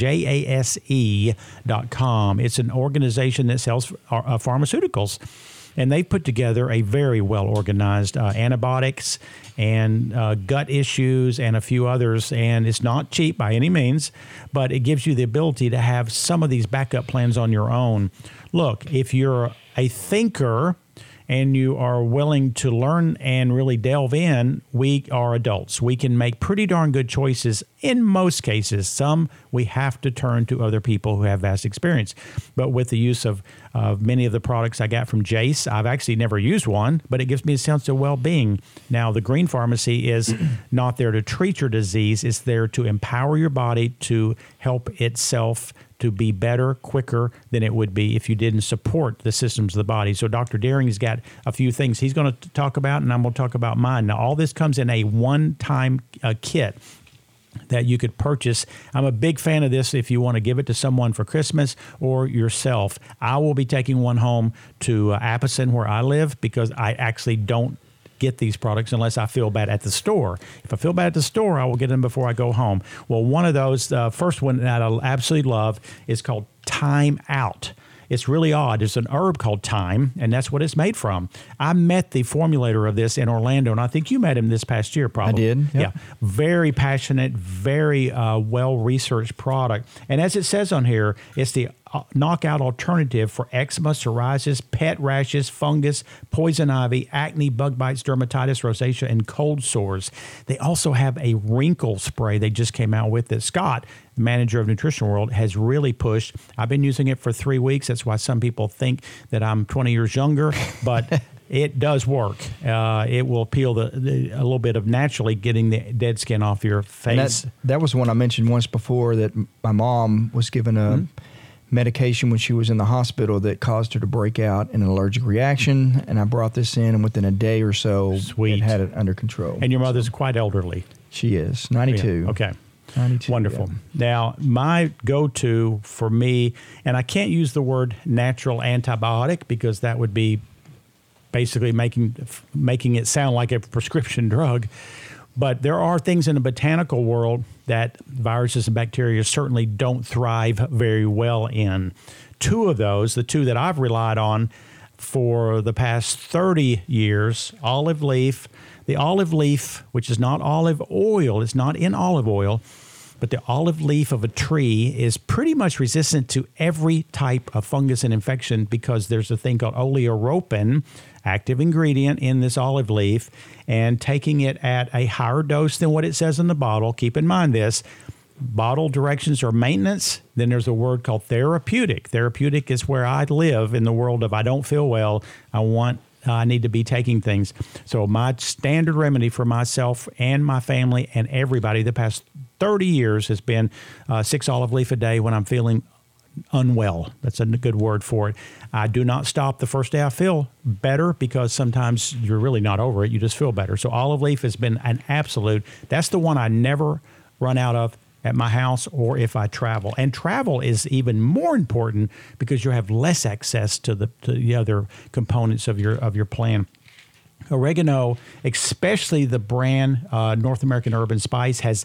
JASE.com. It's an organization that sells pharmaceuticals, and they put together a very well-organized antibiotics and gut issues and a few others, and it's not cheap by any means, but it gives you the ability to have some of these backup plans on your own. Look, if you're a thinker and you are willing to learn and really delve in, we are adults. We can make pretty darn good choices in most cases. Some we have to turn to other people who have vast experience. But with the use of many of the products I got from JASE, I've actually never used one, but it gives me a sense of well-being. Now, the Green Pharmacy is not there to treat your disease. It's there to empower your body to help itself to be better, quicker than it would be if you didn't support the systems of the body. So Dr. Deering's got a few things he's going to talk about, and I'm going to talk about mine. Now, all this comes in a one-time kit that you could purchase. I'm a big fan of this if you want to give it to someone for Christmas or yourself. I will be taking one home to Appleton, where I live, because I actually don't get these products unless I feel bad at the store. If I feel bad at the store, I will get them before I go home. Well, one of those, first one that I absolutely love is called Time Out. It's really odd. It's an herb called thyme, and that's what it's made from. I met the formulator of this in Orlando, and I think you met him this past year, probably. I did. Yep. Yeah. Very passionate, very well-researched product. And as it says on here, it's the knockout alternative for eczema, psoriasis, pet rashes, fungus, poison ivy, acne, bug bites, dermatitis, rosacea, and cold sores. They also have a wrinkle spray they just came out with that Scott, manager of Nutrition World, has really pushed. I've been using it for 3 weeks. That's why some people think that I'm 20 years younger, but it does work. It will peel a little bit of naturally getting the dead skin off your face. And that was one I mentioned once before, that my mom was given a medication when she was in the hospital that caused her to break out in an allergic reaction, and I brought this in, and within a day or so, it had it under control. And your mother's quite elderly. She is, 92. Yeah. Okay. 92, wonderful. Yeah. Now, my go-to for me, and I can't use the word natural antibiotic because that would be basically making it sound like a prescription drug. But there are things in the botanical world that viruses and bacteria certainly don't thrive very well in. Two of those, the two that I've relied on for the past 30 years, olive leaf. The olive leaf, which is not olive oil, it's not in olive oil, but the olive leaf of a tree is pretty much resistant to every type of fungus and infection because there's a thing called oleoropin, active ingredient in this olive leaf, and taking it at a higher dose than what it says in the bottle. Keep in mind this. Bottle directions are maintenance. Then there's a word called therapeutic. Therapeutic is where I live in the world of I don't feel well. I need to be taking things. So my standard remedy for myself and my family and everybody the past 30 years has been 6 olive leaf a day when I'm feeling unwell. That's a good word for it. I do not stop the first day I feel better because sometimes you're really not over it. You just feel better. So olive leaf has been an absolute. That's the one I never run out of at my house or if I travel. And travel is even more important because you have less access to the other components of your plan. Oregano, especially the brand North American Herb and Spice, has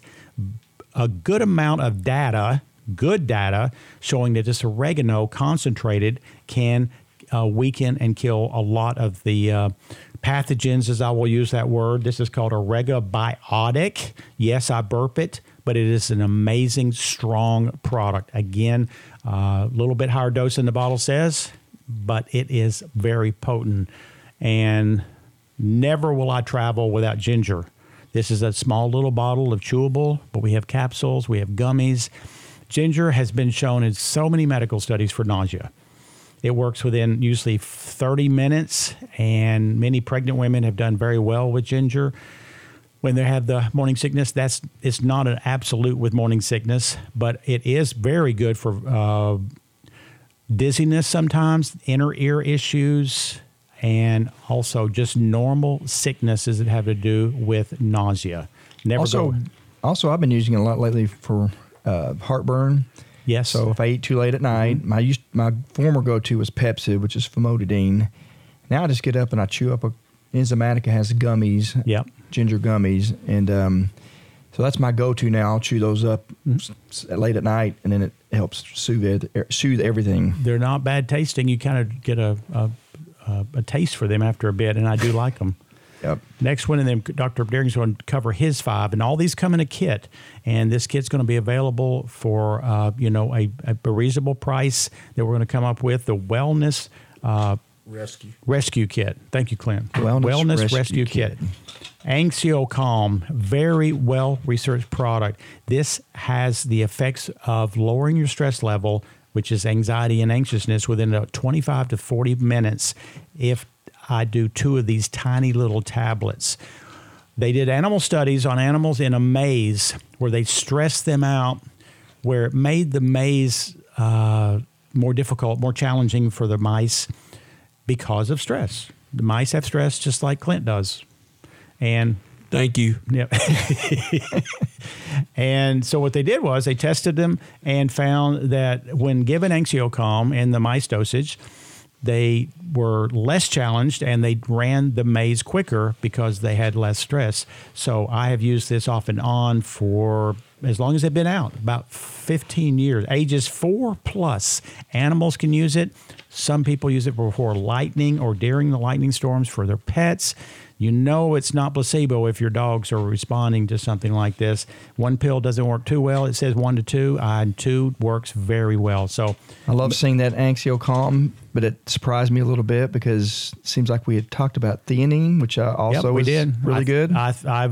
a good amount of data, good data, showing that this oregano concentrated can weaken and kill a lot of the pathogens, as I will use that word. This is called Oregabiotic. Yes, I burp it, but it is an amazing, strong product. Again, a little bit higher dose than the bottle says, but it is very potent. And never will I travel without ginger. This is a small little bottle of chewable, but we have capsules, we have gummies. Ginger has been shown in so many medical studies for nausea. It works within usually 30 minutes, and many pregnant women have done very well with ginger. When they have the morning sickness, it's not an absolute with morning sickness, but it is very good for dizziness sometimes, inner ear issues, and also just normal sicknesses that have to do with nausea. Also, I've been using it a lot lately for heartburn. Yes. So if I eat too late at night, my former go-to was Pepcid, which is famotidine. Now I just get up and I chew up Enzymatica has gummies, ginger gummies, and so that's my go-to now. I'll chew those up late at night, and then it helps soothe everything. They're not bad tasting. You kind of get a taste for them after a bit, and I do like them. Yep. Next one, and then Dr. Deering's going to cover his 5, and all these come in a kit. And this kit's going to be available for a reasonable price that we're going to come up with. The Wellness Rescue Kit. Thank you, Clint. Wellness Rescue Kit. AnxioCalm, very well researched product. This has the effects of lowering your stress level, which is anxiety and anxiousness, within 25 to 40 minutes if I do 2 of these tiny little tablets. They did animal studies on animals in a maze where they stressed them out, where it made the maze more difficult, more challenging for the mice because of stress. The mice have stress just like Clint does. And thank you. Yeah. And so what they did was they tested them and found that when given AnxioCalm in the mice dosage, they were less challenged and they ran the maze quicker because they had less stress. So I have used this off and on for as long as they've been out, about 15 years, ages 4 plus. Animals can use it. Some people use it before lightning or during the lightning storms for their pets. You know it's not placebo if your dogs are responding to something like this. 1 pill doesn't work too well. It says 1 to 2, and 2 works very well. So I love seeing that AnxioCalm, but it surprised me a little bit because it seems like we had talked about theanine, which also was really good. I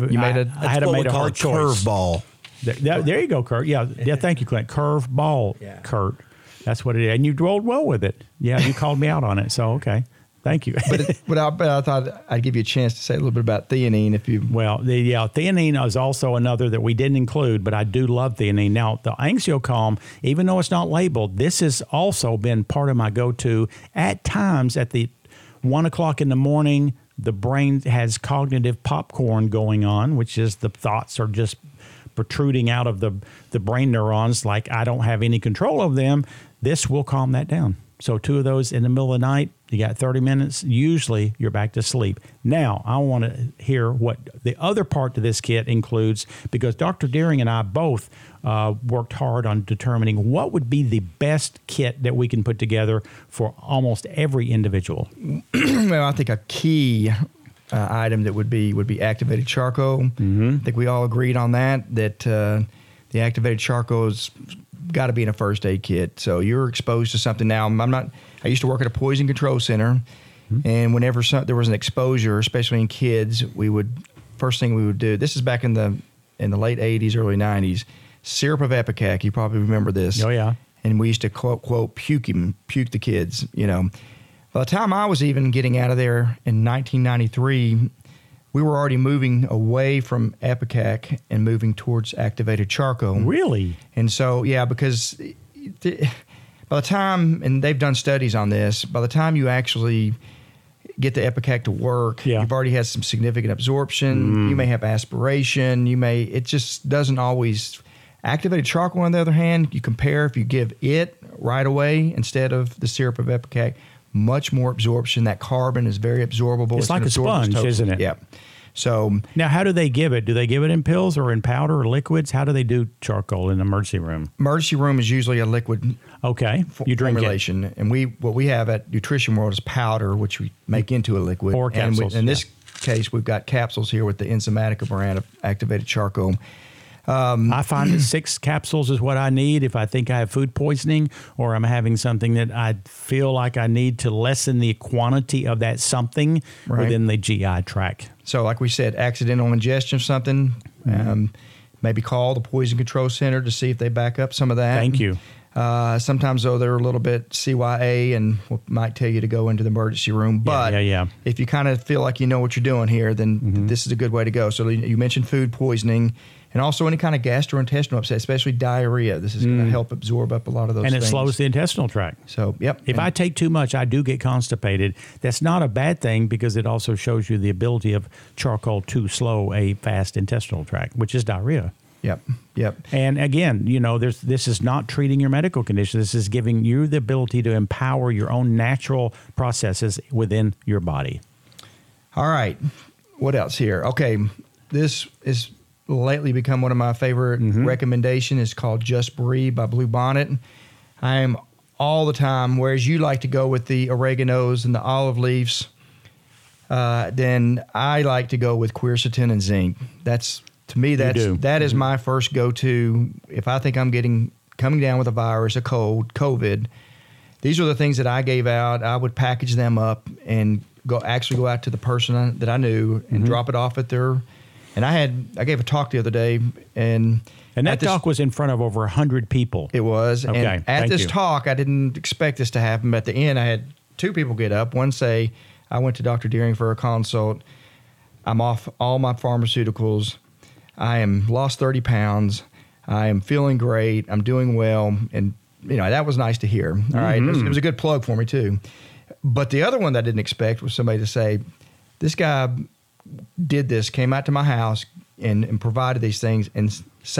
had made a hard choice. Curveball. There you go, Kurt. Yeah, thank you, Clint. Curveball, Kurt. That's what it is. And you rolled well with it. Yeah, you called me out on it. So, okay. Thank you. but I thought I'd give you a chance to say a little bit about theanine if you... Well, theanine is also another that we didn't include, but I do love theanine. Now, the AnxioCalm, even though it's not labeled, this has also been part of my go-to at times at the 1 o'clock in the morning. The brain has cognitive popcorn going on, which is the thoughts are just protruding out of the brain neurons like I don't have any control of them. This will calm that down. So 2 of those in the middle of the night, you got 30 minutes. Usually you're back to sleep. Now, I want to hear what the other part to this kit includes, because Dr. Deering and I both worked hard on determining what would be the best kit that we can put together for almost every individual. Well, I think a key item that would be activated charcoal. Mm-hmm. I think we all agreed on that the activated charcoal has got to be in a first aid kit. So you're exposed to something now. I used to work at a poison control center, and whenever there was an exposure, especially in kids, first thing we would do. This is back in the late 80s, early 90s. Syrup of Ipecac. You probably remember this. Oh yeah. And we used to quote puke the kids. You know, by the time I was even getting out of there in 1993, we were already moving away from Ipecac and moving towards activated charcoal. Really? And so, yeah, because by the time, and they've done studies on this, by the time you actually get the Ipecac to work, you've already had some significant absorption. You may have aspiration. It just doesn't always. Activated charcoal, on the other hand, you compare if you give it right away instead of the syrup of Ipecac, much more absorption. That carbon is very absorbable. It's like a sponge, isn't it? Yeah. So now, how do they give it? Do they give it in pills or in powder or liquids? How do they do charcoal in the emergency room? Emergency room is usually a liquid. Okay, you drink formulation, it. And what we have at Nutrition World is powder, which we make into a liquid. Or capsules. And in this case, we've got capsules here with the Enzymatica brand of activated charcoal. I find that 6 capsules is what I need if I think I have food poisoning or I'm having something that I feel like I need to lessen the quantity of that something within the GI tract. So like we said, accidental ingestion of something, maybe call the Poison Control Center to see if they back up some of that. Thank you. Sometimes, though, they're a little bit CYA and might tell you to go into the emergency room. But if you kind of feel like you know what you're doing here, then this is a good way to go. So you mentioned food poisoning and also any kind of gastrointestinal upset, especially diarrhea. This is going to help absorb up a lot of those things. And it slows the intestinal tract. So, If I take too much, I do get constipated. That's not a bad thing because it also shows you the ability of charcoal to slow a fast intestinal tract, which is diarrhea. Yep. And again, this is not treating your medical condition. This is giving you the ability to empower your own natural processes within your body. All right. What else here? Okay. This is lately become one of my favorite recommendations. It's called Just Breathe by Blue Bonnet. I am all the time, whereas you like to go with the oreganos and the olive leaves, then I like to go with quercetin and zinc. To me, that is my first go-to. If I think I'm coming down with a virus, a cold, COVID, these are the things that I gave out. I would package them up and go out to the person that I knew and drop it off at their. And I gave a talk the other day, and that talk was in front of over 100 people. It was. Okay. And at this talk, I didn't expect this to happen. But at the end, I had 2 people get up. One say, "I went to Dr. Deering for a consult. I'm off all my pharmaceuticals. I am lost 30 pounds. I am feeling great. I'm doing well." And, that was nice to hear. All right. It was a good plug for me, too. But the other one that I didn't expect was somebody to say, this guy did this, came out to my house and provided these things and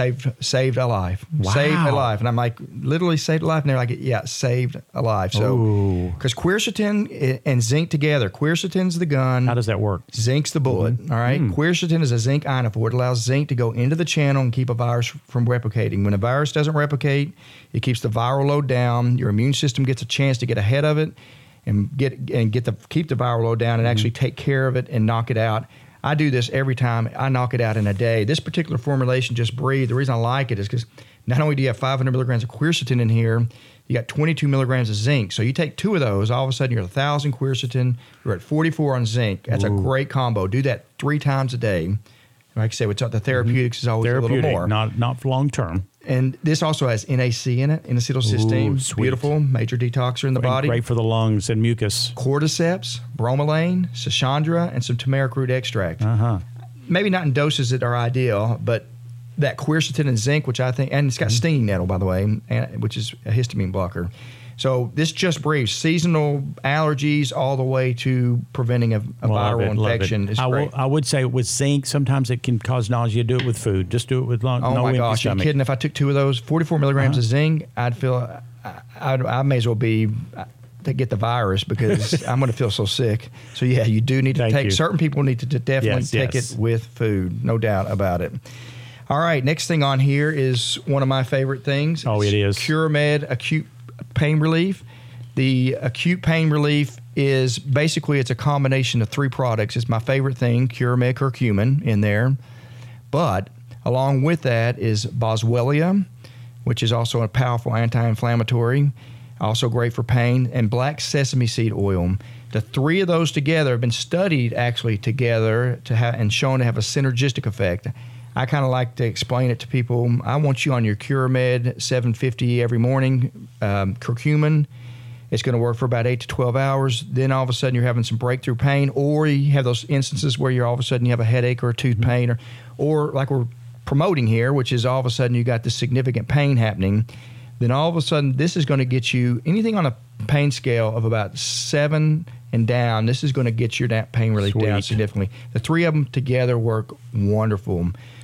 saved a life. Wow. Saved a life. And I'm like, literally saved a life? And they're like, yeah, saved a life. So, because quercetin and zinc together, quercetin's the gun. How does that work? Zinc's the bullet. All right. Quercetin is a zinc ionophore. It allows zinc to go into the channel and keep a virus from replicating. When a virus doesn't replicate, it keeps the viral load down. Your immune system gets a chance to get ahead of it and keep the viral load down and actually take care of it and knock it out. I do this every time. I knock it out in a day. This particular formulation, Just Breathe, the reason I like it is because not only do you have 500 milligrams of quercetin in here, you got 22 milligrams of zinc. So you take 2 of those, all of a sudden you're at 1,000 quercetin, you're at 44 on zinc. That's a great combo. Do that 3 times a day. Like I said, the therapeutics is always a little more. Not for long term. And this also has NAC in it, N-acetylcysteine. Beautiful, major detoxer in the body. Great for the lungs and mucus. Cordyceps, bromelain, Schisandra, and some turmeric root extract. Maybe not in doses that are ideal, but that quercetin and zinc, which I think, and it's got stinging nettle, by the way, which is a histamine blocker. So this Just Breathe, seasonal allergies all the way to preventing a viral infection is great. I would say with zinc, sometimes it can cause nausea. Do it with food. Just do it with no empty stomach. Oh my gosh, you're kidding. If I took 2 of those, 44 milligrams of zinc, I'd feel, I may as well be to get the virus because I'm going to feel so sick. So yeah, you do need to certain people need to definitely take it with food. No doubt about it. All right, next thing on here is one of my favorite things. Oh, it is. CureMed Acute Pain Relief. The acute pain relief is basically, it's a combination of 3 products. It's my favorite thing, CureMed curcumin in there. But along with that is Boswellia, which is also a powerful anti-inflammatory, also great for pain, and black sesame seed oil. The 3 of those together have been studied actually together and shown to have a synergistic effect. I kind of like to explain it to people. I want you on your CureMed 750 every morning, curcumin. It's going to work for about 8 to 12 hours. Then all of a sudden you're having some breakthrough pain, or you have those instances where you're all of a sudden you have a headache or a tooth pain, or like we're promoting here, which is all of a sudden you got this significant pain happening. Then all of a sudden this is going to get you anything on a pain scale of about 7 and down. This is going to get your pain relief down significantly. The 3 of them together work wonderful.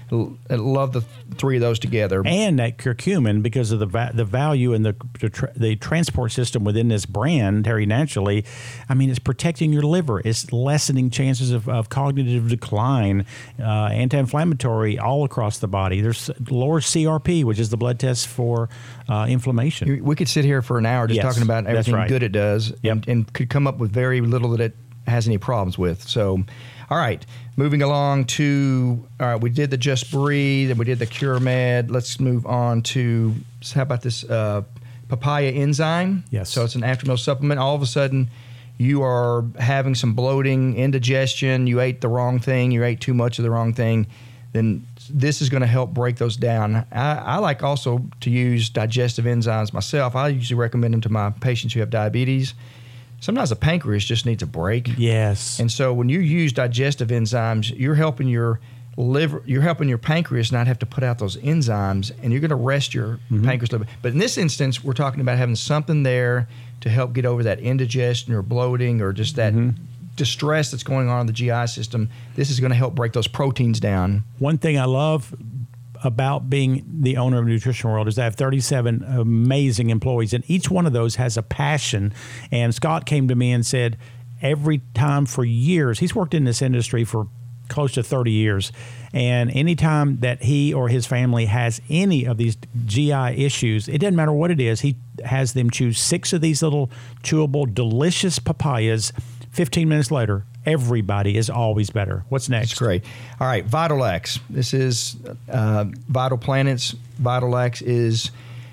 I love the three of those together. And that curcumin, because of the value and the transport system within this brand, Terry Naturally, I mean, it's protecting your liver. It's lessening chances of cognitive decline, anti-inflammatory all across the body. There's lower CRP, which is the blood test for inflammation. We could sit here for an hour just talking about everything good it does, and could come up with very little that it has any problems with. So, all right, moving along to, we did the Just Breathe and we did the Cure Med. Let's move on to, how about this papaya enzyme? Yes. So it's an after-meal supplement. All of a sudden, you are having some bloating, indigestion, you ate the wrong thing, you ate too much of the wrong thing, then this is going to help break those down. I like also to use digestive enzymes myself. I usually recommend them to my patients who have diabetes. Sometimes the pancreas just needs a break. Yes. And so when you use digestive enzymes, you're helping your liver, you're helping your pancreas not have to put out those enzymes, and you're going to rest your pancreas a little bit. But in this instance, we're talking about having something there to help get over that indigestion or bloating or just that distress that's going on in the GI system. This is going to help break those proteins down. One thing I love about being the owner of Nutrition World is I have 37 amazing employees, and each one of those has a passion. And Scott came to me and said, every time for years, he's worked in this industry for close to 30 years, and anytime that he or his family has any of these GI issues, it doesn't matter what it is, he has them choose 6 of these little chewable, delicious papayas. 15 minutes later, everybody is always better. What's next? That's great. All right, VitalX. This is Vital Planets. VitalX is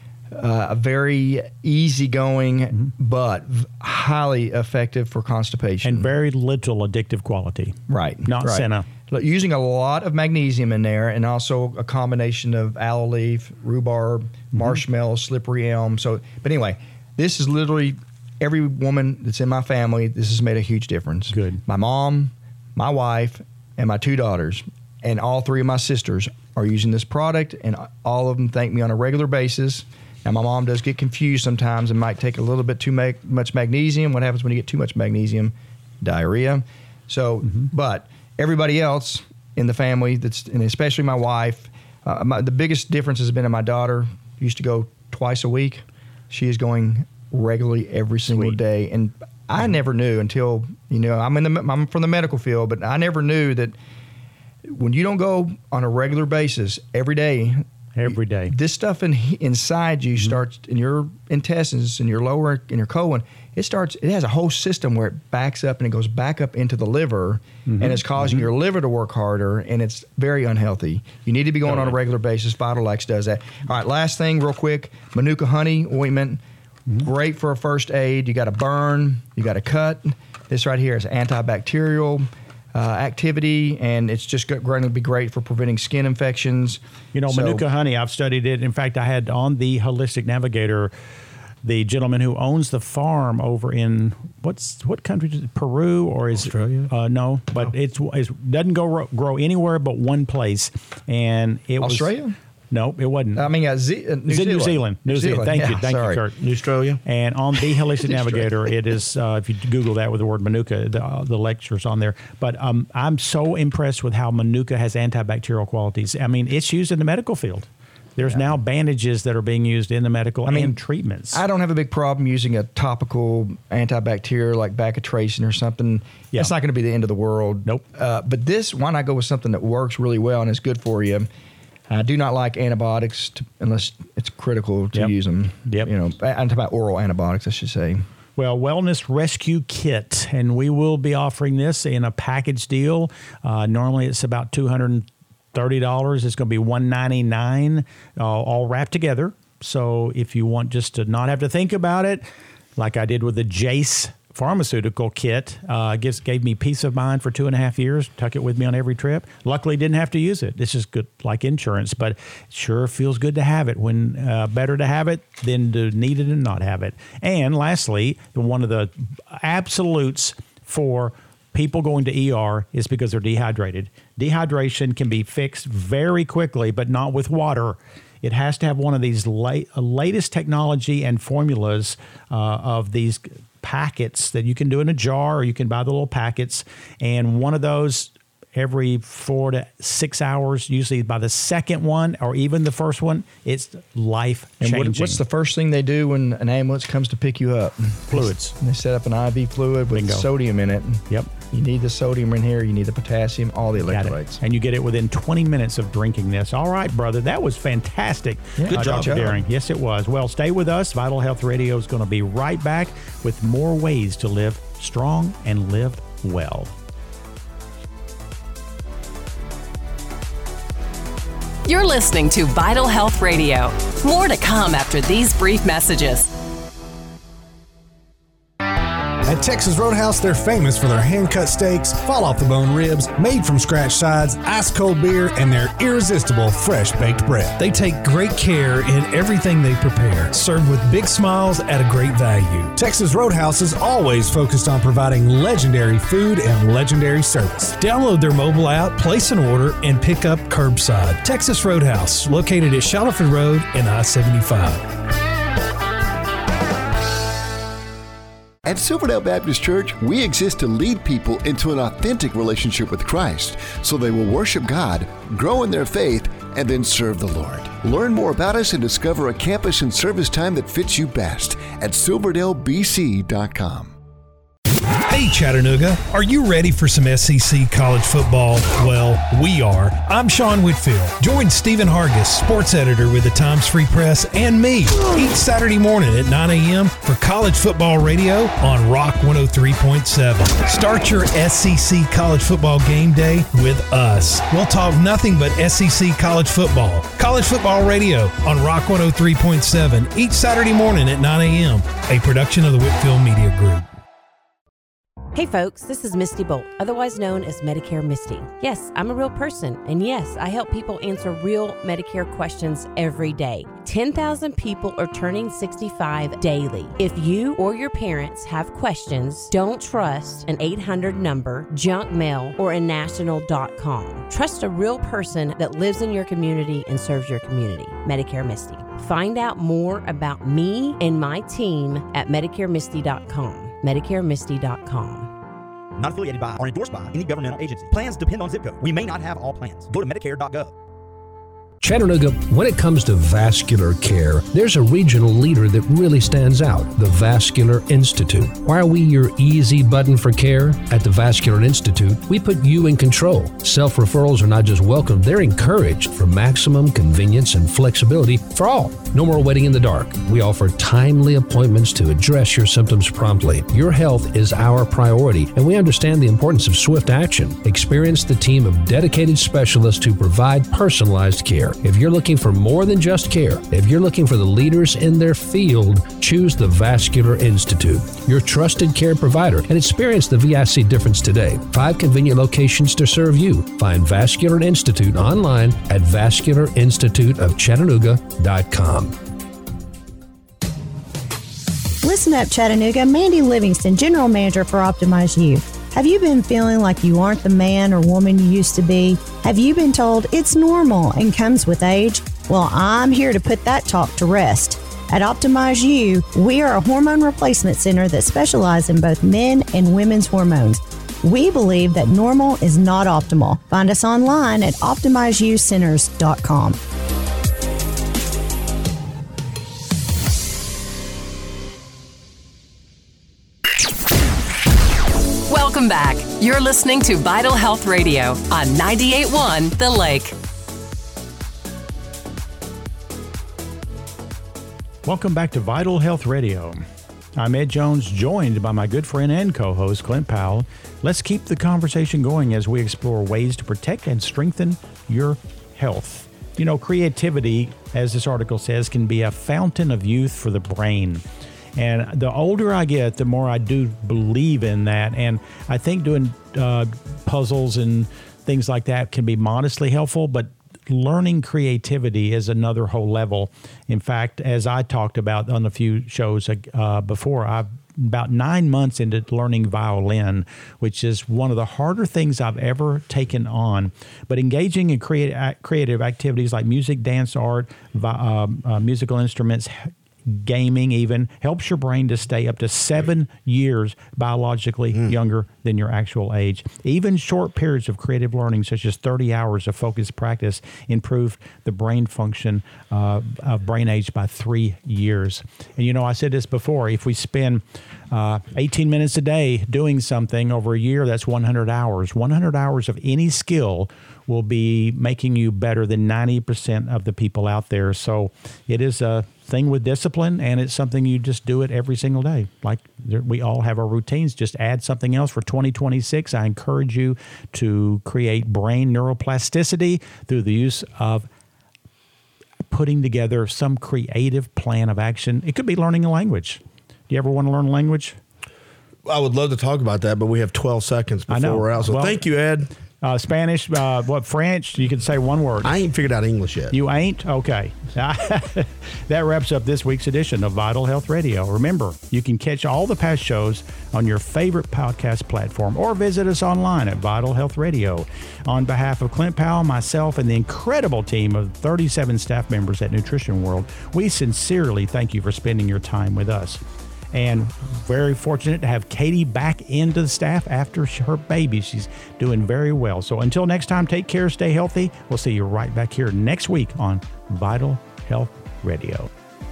a very easygoing but highly effective for constipation. And very little addictive quality. Right. Not senna. Using a lot of magnesium in there, and also a combination of aloe leaf, rhubarb, marshmallow, slippery elm. So, but anyway, this is literally every woman that's in my family, this has made a huge difference. Good. My mom, my wife, and my 2 daughters, and all 3 of my sisters are using this product, and all of them thank me on a regular basis. Now, my mom does get confused sometimes and might take a little bit too much magnesium. What happens when you get too much magnesium? Diarrhea. So, but everybody else in the family, and especially my wife, the biggest difference has been in my daughter. Used to go twice a week. She is going regularly every single day, and I never knew until, I'm from the medical field, but I never knew that when you don't go on a regular basis every day, this stuff inside you starts in your intestines, in your your colon. It has a whole system where it backs up and it goes back up into the liver, and it's causing your liver to work harder, and it's very unhealthy. You need to be going on a regular basis. VitalX does that. All right, last thing real quick, Manuka honey ointment. Great for a first aid. You got a burn, you got a cut. This right here is antibacterial activity, and it's just going to be great for preventing skin infections. Manuka honey, I've studied it. In fact, I had on the Holistic Navigator the gentleman who owns the farm over in what country is it? Peru, or is Australia? No, but it doesn't grow anywhere but one place, and it Australia? was No, it wasn't. I mean, New Zealand. New Zealand. Thank you, Kurt. Australia. And on the Holistic Navigator, it is, if you Google that with the word Manuka, the lecture's on there. But I'm so impressed with how Manuka has antibacterial qualities. I mean, it's used in the medical field. There's now bandages that are being used in the medical and treatments. I don't have a big problem using a topical antibacterial like Bacitracin or something. Yeah. That's not going to be the end of the world. Nope. But this, why not go with something that works really well and is good for you? I do not like antibiotics unless it's critical to use them. Yep. I'm talking about oral antibiotics, I should say. Well, Wellness Rescue Kit, and we will be offering this in a package deal. Normally, it's about $230. It's going to be $199, all wrapped together. So if you want just to not have to think about it, like I did with the Jace pharmaceutical kit, gave me peace of mind for 2.5 years. Tuck it with me on every trip. Luckily, didn't have to use it. This is good, like insurance, but it sure feels good to have it. When better to have it than to need it and not have it. And lastly, one of the absolutes for people going to ER is because they're dehydrated. Dehydration can be fixed very quickly, but not with water. It has to have one of these latest technology and formulas of these packets that you can do in a jar, or you can buy the little packets. And one of those every 4 to 6 hours. Usually by the second one or even the first one, it's life-changing. And what's the first thing they do when an ambulance comes to pick you up? Fluids. They set up an IV fluid with sodium in it. Yep. You need the sodium in here. You need the potassium, all the electrolytes. And you get it within 20 minutes of drinking this. All right, brother. That was fantastic. Yeah. Good job. Dr. Daring. Yes, it was. Well, stay with us. Vital Health Radio is going to be right back with more ways to live strong and live well. You're listening to Vital Health Radio. More to come after these brief messages. At Texas Roadhouse, they're famous for their hand-cut steaks, fall-off-the-bone ribs, made-from-scratch sides, ice-cold beer, and their irresistible fresh-baked bread. They take great care in everything they prepare, served with big smiles at a great value. Texas Roadhouse is always focused on providing legendary food and legendary service. Download their mobile app, place an order, and pick up curbside. Texas Roadhouse, located at Shallowford Road and I-75. At Silverdale Baptist Church, we exist to lead people into an authentic relationship with Christ so they will worship God, grow in their faith, and then serve the Lord. Learn more about us and discover a campus and service time that fits you best at silverdalebc.com. Hey Chattanooga, are you ready for some SEC college football? Well, we are. I'm Sean Whitfield. Join Stephen Hargis, sports editor with the Times Free Press, and me each Saturday morning at 9 a.m. for College Football Radio on Rock 103.7. Start your SEC college football game day with us. We'll talk nothing but SEC college football. College Football Radio on Rock 103.7 each Saturday morning at 9 a.m. A production of the Whitfield Media Group. Hey folks, this is Misty Bolt, otherwise known as Medicare Misty. Yes, I'm a real person, and yes, I help people answer real Medicare questions every day. 10,000 people are turning 65 daily. If you or your parents have questions, don't trust an 800 number, junk mail, or a national.com. Trust a real person that lives in your community and serves your community. Medicare Misty. Find out more about me and my team at MedicareMisty.com. MedicareMisty.com. Not affiliated by or endorsed by any governmental agency. Plans depend on zip code. We may not have all plans. Go to Medicare.gov. Chattanooga, when it comes to vascular care, there's a regional leader that really stands out, the Vascular Institute. Why are we your easy button for care? At the Vascular Institute, we put you in control. Self-referrals are not just welcome, they're encouraged for maximum convenience and flexibility for all. No more waiting in the dark. We offer timely appointments to address your symptoms promptly. Your health is our priority, and we understand the importance of swift action. Experience the team of dedicated specialists who provide personalized care. If you're looking for more than just care, if you're looking for the leaders in their field, choose the Vascular Institute, your trusted care provider, and experience the VIC difference today. 5 convenient locations to serve you. Find Vascular Institute online at vascularinstituteofchattanooga.com. Listen up, Chattanooga. Mandy Livingston, General Manager for Optimize You. Have you been feeling like you aren't the man or woman you used to be? Have you been told it's normal and comes with age? Well, I'm here to put that talk to rest. At Optimize You, we are a hormone replacement center that specializes in both men and women's hormones. We believe that normal is not optimal. Find us online at OptimizeYouCenters.com. Welcome back. You're listening to Vital Health Radio on 98.1 The Lake. Welcome back to Vital Health Radio. I'm Ed Jones, joined by my good friend and co-host, Clint Powell. Let's keep the conversation going as we explore ways to protect and strengthen your health. You know, creativity, as this article says, can be a fountain of youth for the brain. And the older I get, the more I do believe in that. And I think doing puzzles and things like that can be modestly helpful, but learning creativity is another whole level. In fact, as I talked about on a few shows before, I'm about 9 months into learning violin, which is one of the harder things I've ever taken on. But engaging in creative activities like music, dance, art, musical instruments gaming even, helps your brain to stay up to 7 years biologically younger than your actual age. Even short periods of creative learning, such as 30 hours of focused practice, improve the brain function of brain age by 3 years. And I said this before, if we spend 18 minutes a day doing something over a year, that's 100 hours. 100 hours of any skill will be making you better than 90% of the people out there. So it is a thing with discipline, and it's something you just do it every single day. Like we all have our routines. Just add something else for 2026. I encourage you to create brain neuroplasticity through the use of putting together some creative plan of action. It could be learning a language. Do you ever want to learn a language? I would love to talk about that, but we have 12 seconds before we're out. So thank you, Ed. Spanish, French? You can say one word. I ain't figured out English yet. You ain't? Okay. That wraps up this week's edition of Vital Health Radio. Remember, you can catch all the past shows on your favorite podcast platform or visit us online at Vital Health Radio. On behalf of Clint Powell, myself, and the incredible team of 37 staff members at Nutrition World, we sincerely thank you for spending your time with us. And very fortunate to have Katie back into the staff after her baby. She's doing very well. So until next time, take care, stay healthy. We'll see you right back here next week on Vital Health Radio.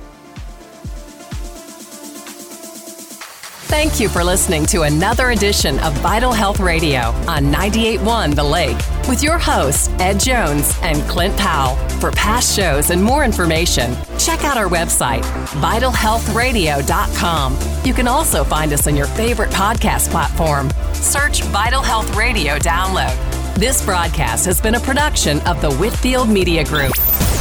Thank you for listening to another edition of Vital Health Radio on 98.1 The Lake with your hosts, Ed Jones and Clint Powell. For past shows and more information, check out our website, vitalhealthradio.com. You can also find us on your favorite podcast platform. Search Vital Health Radio Download. This broadcast has been a production of the Whitfield Media Group.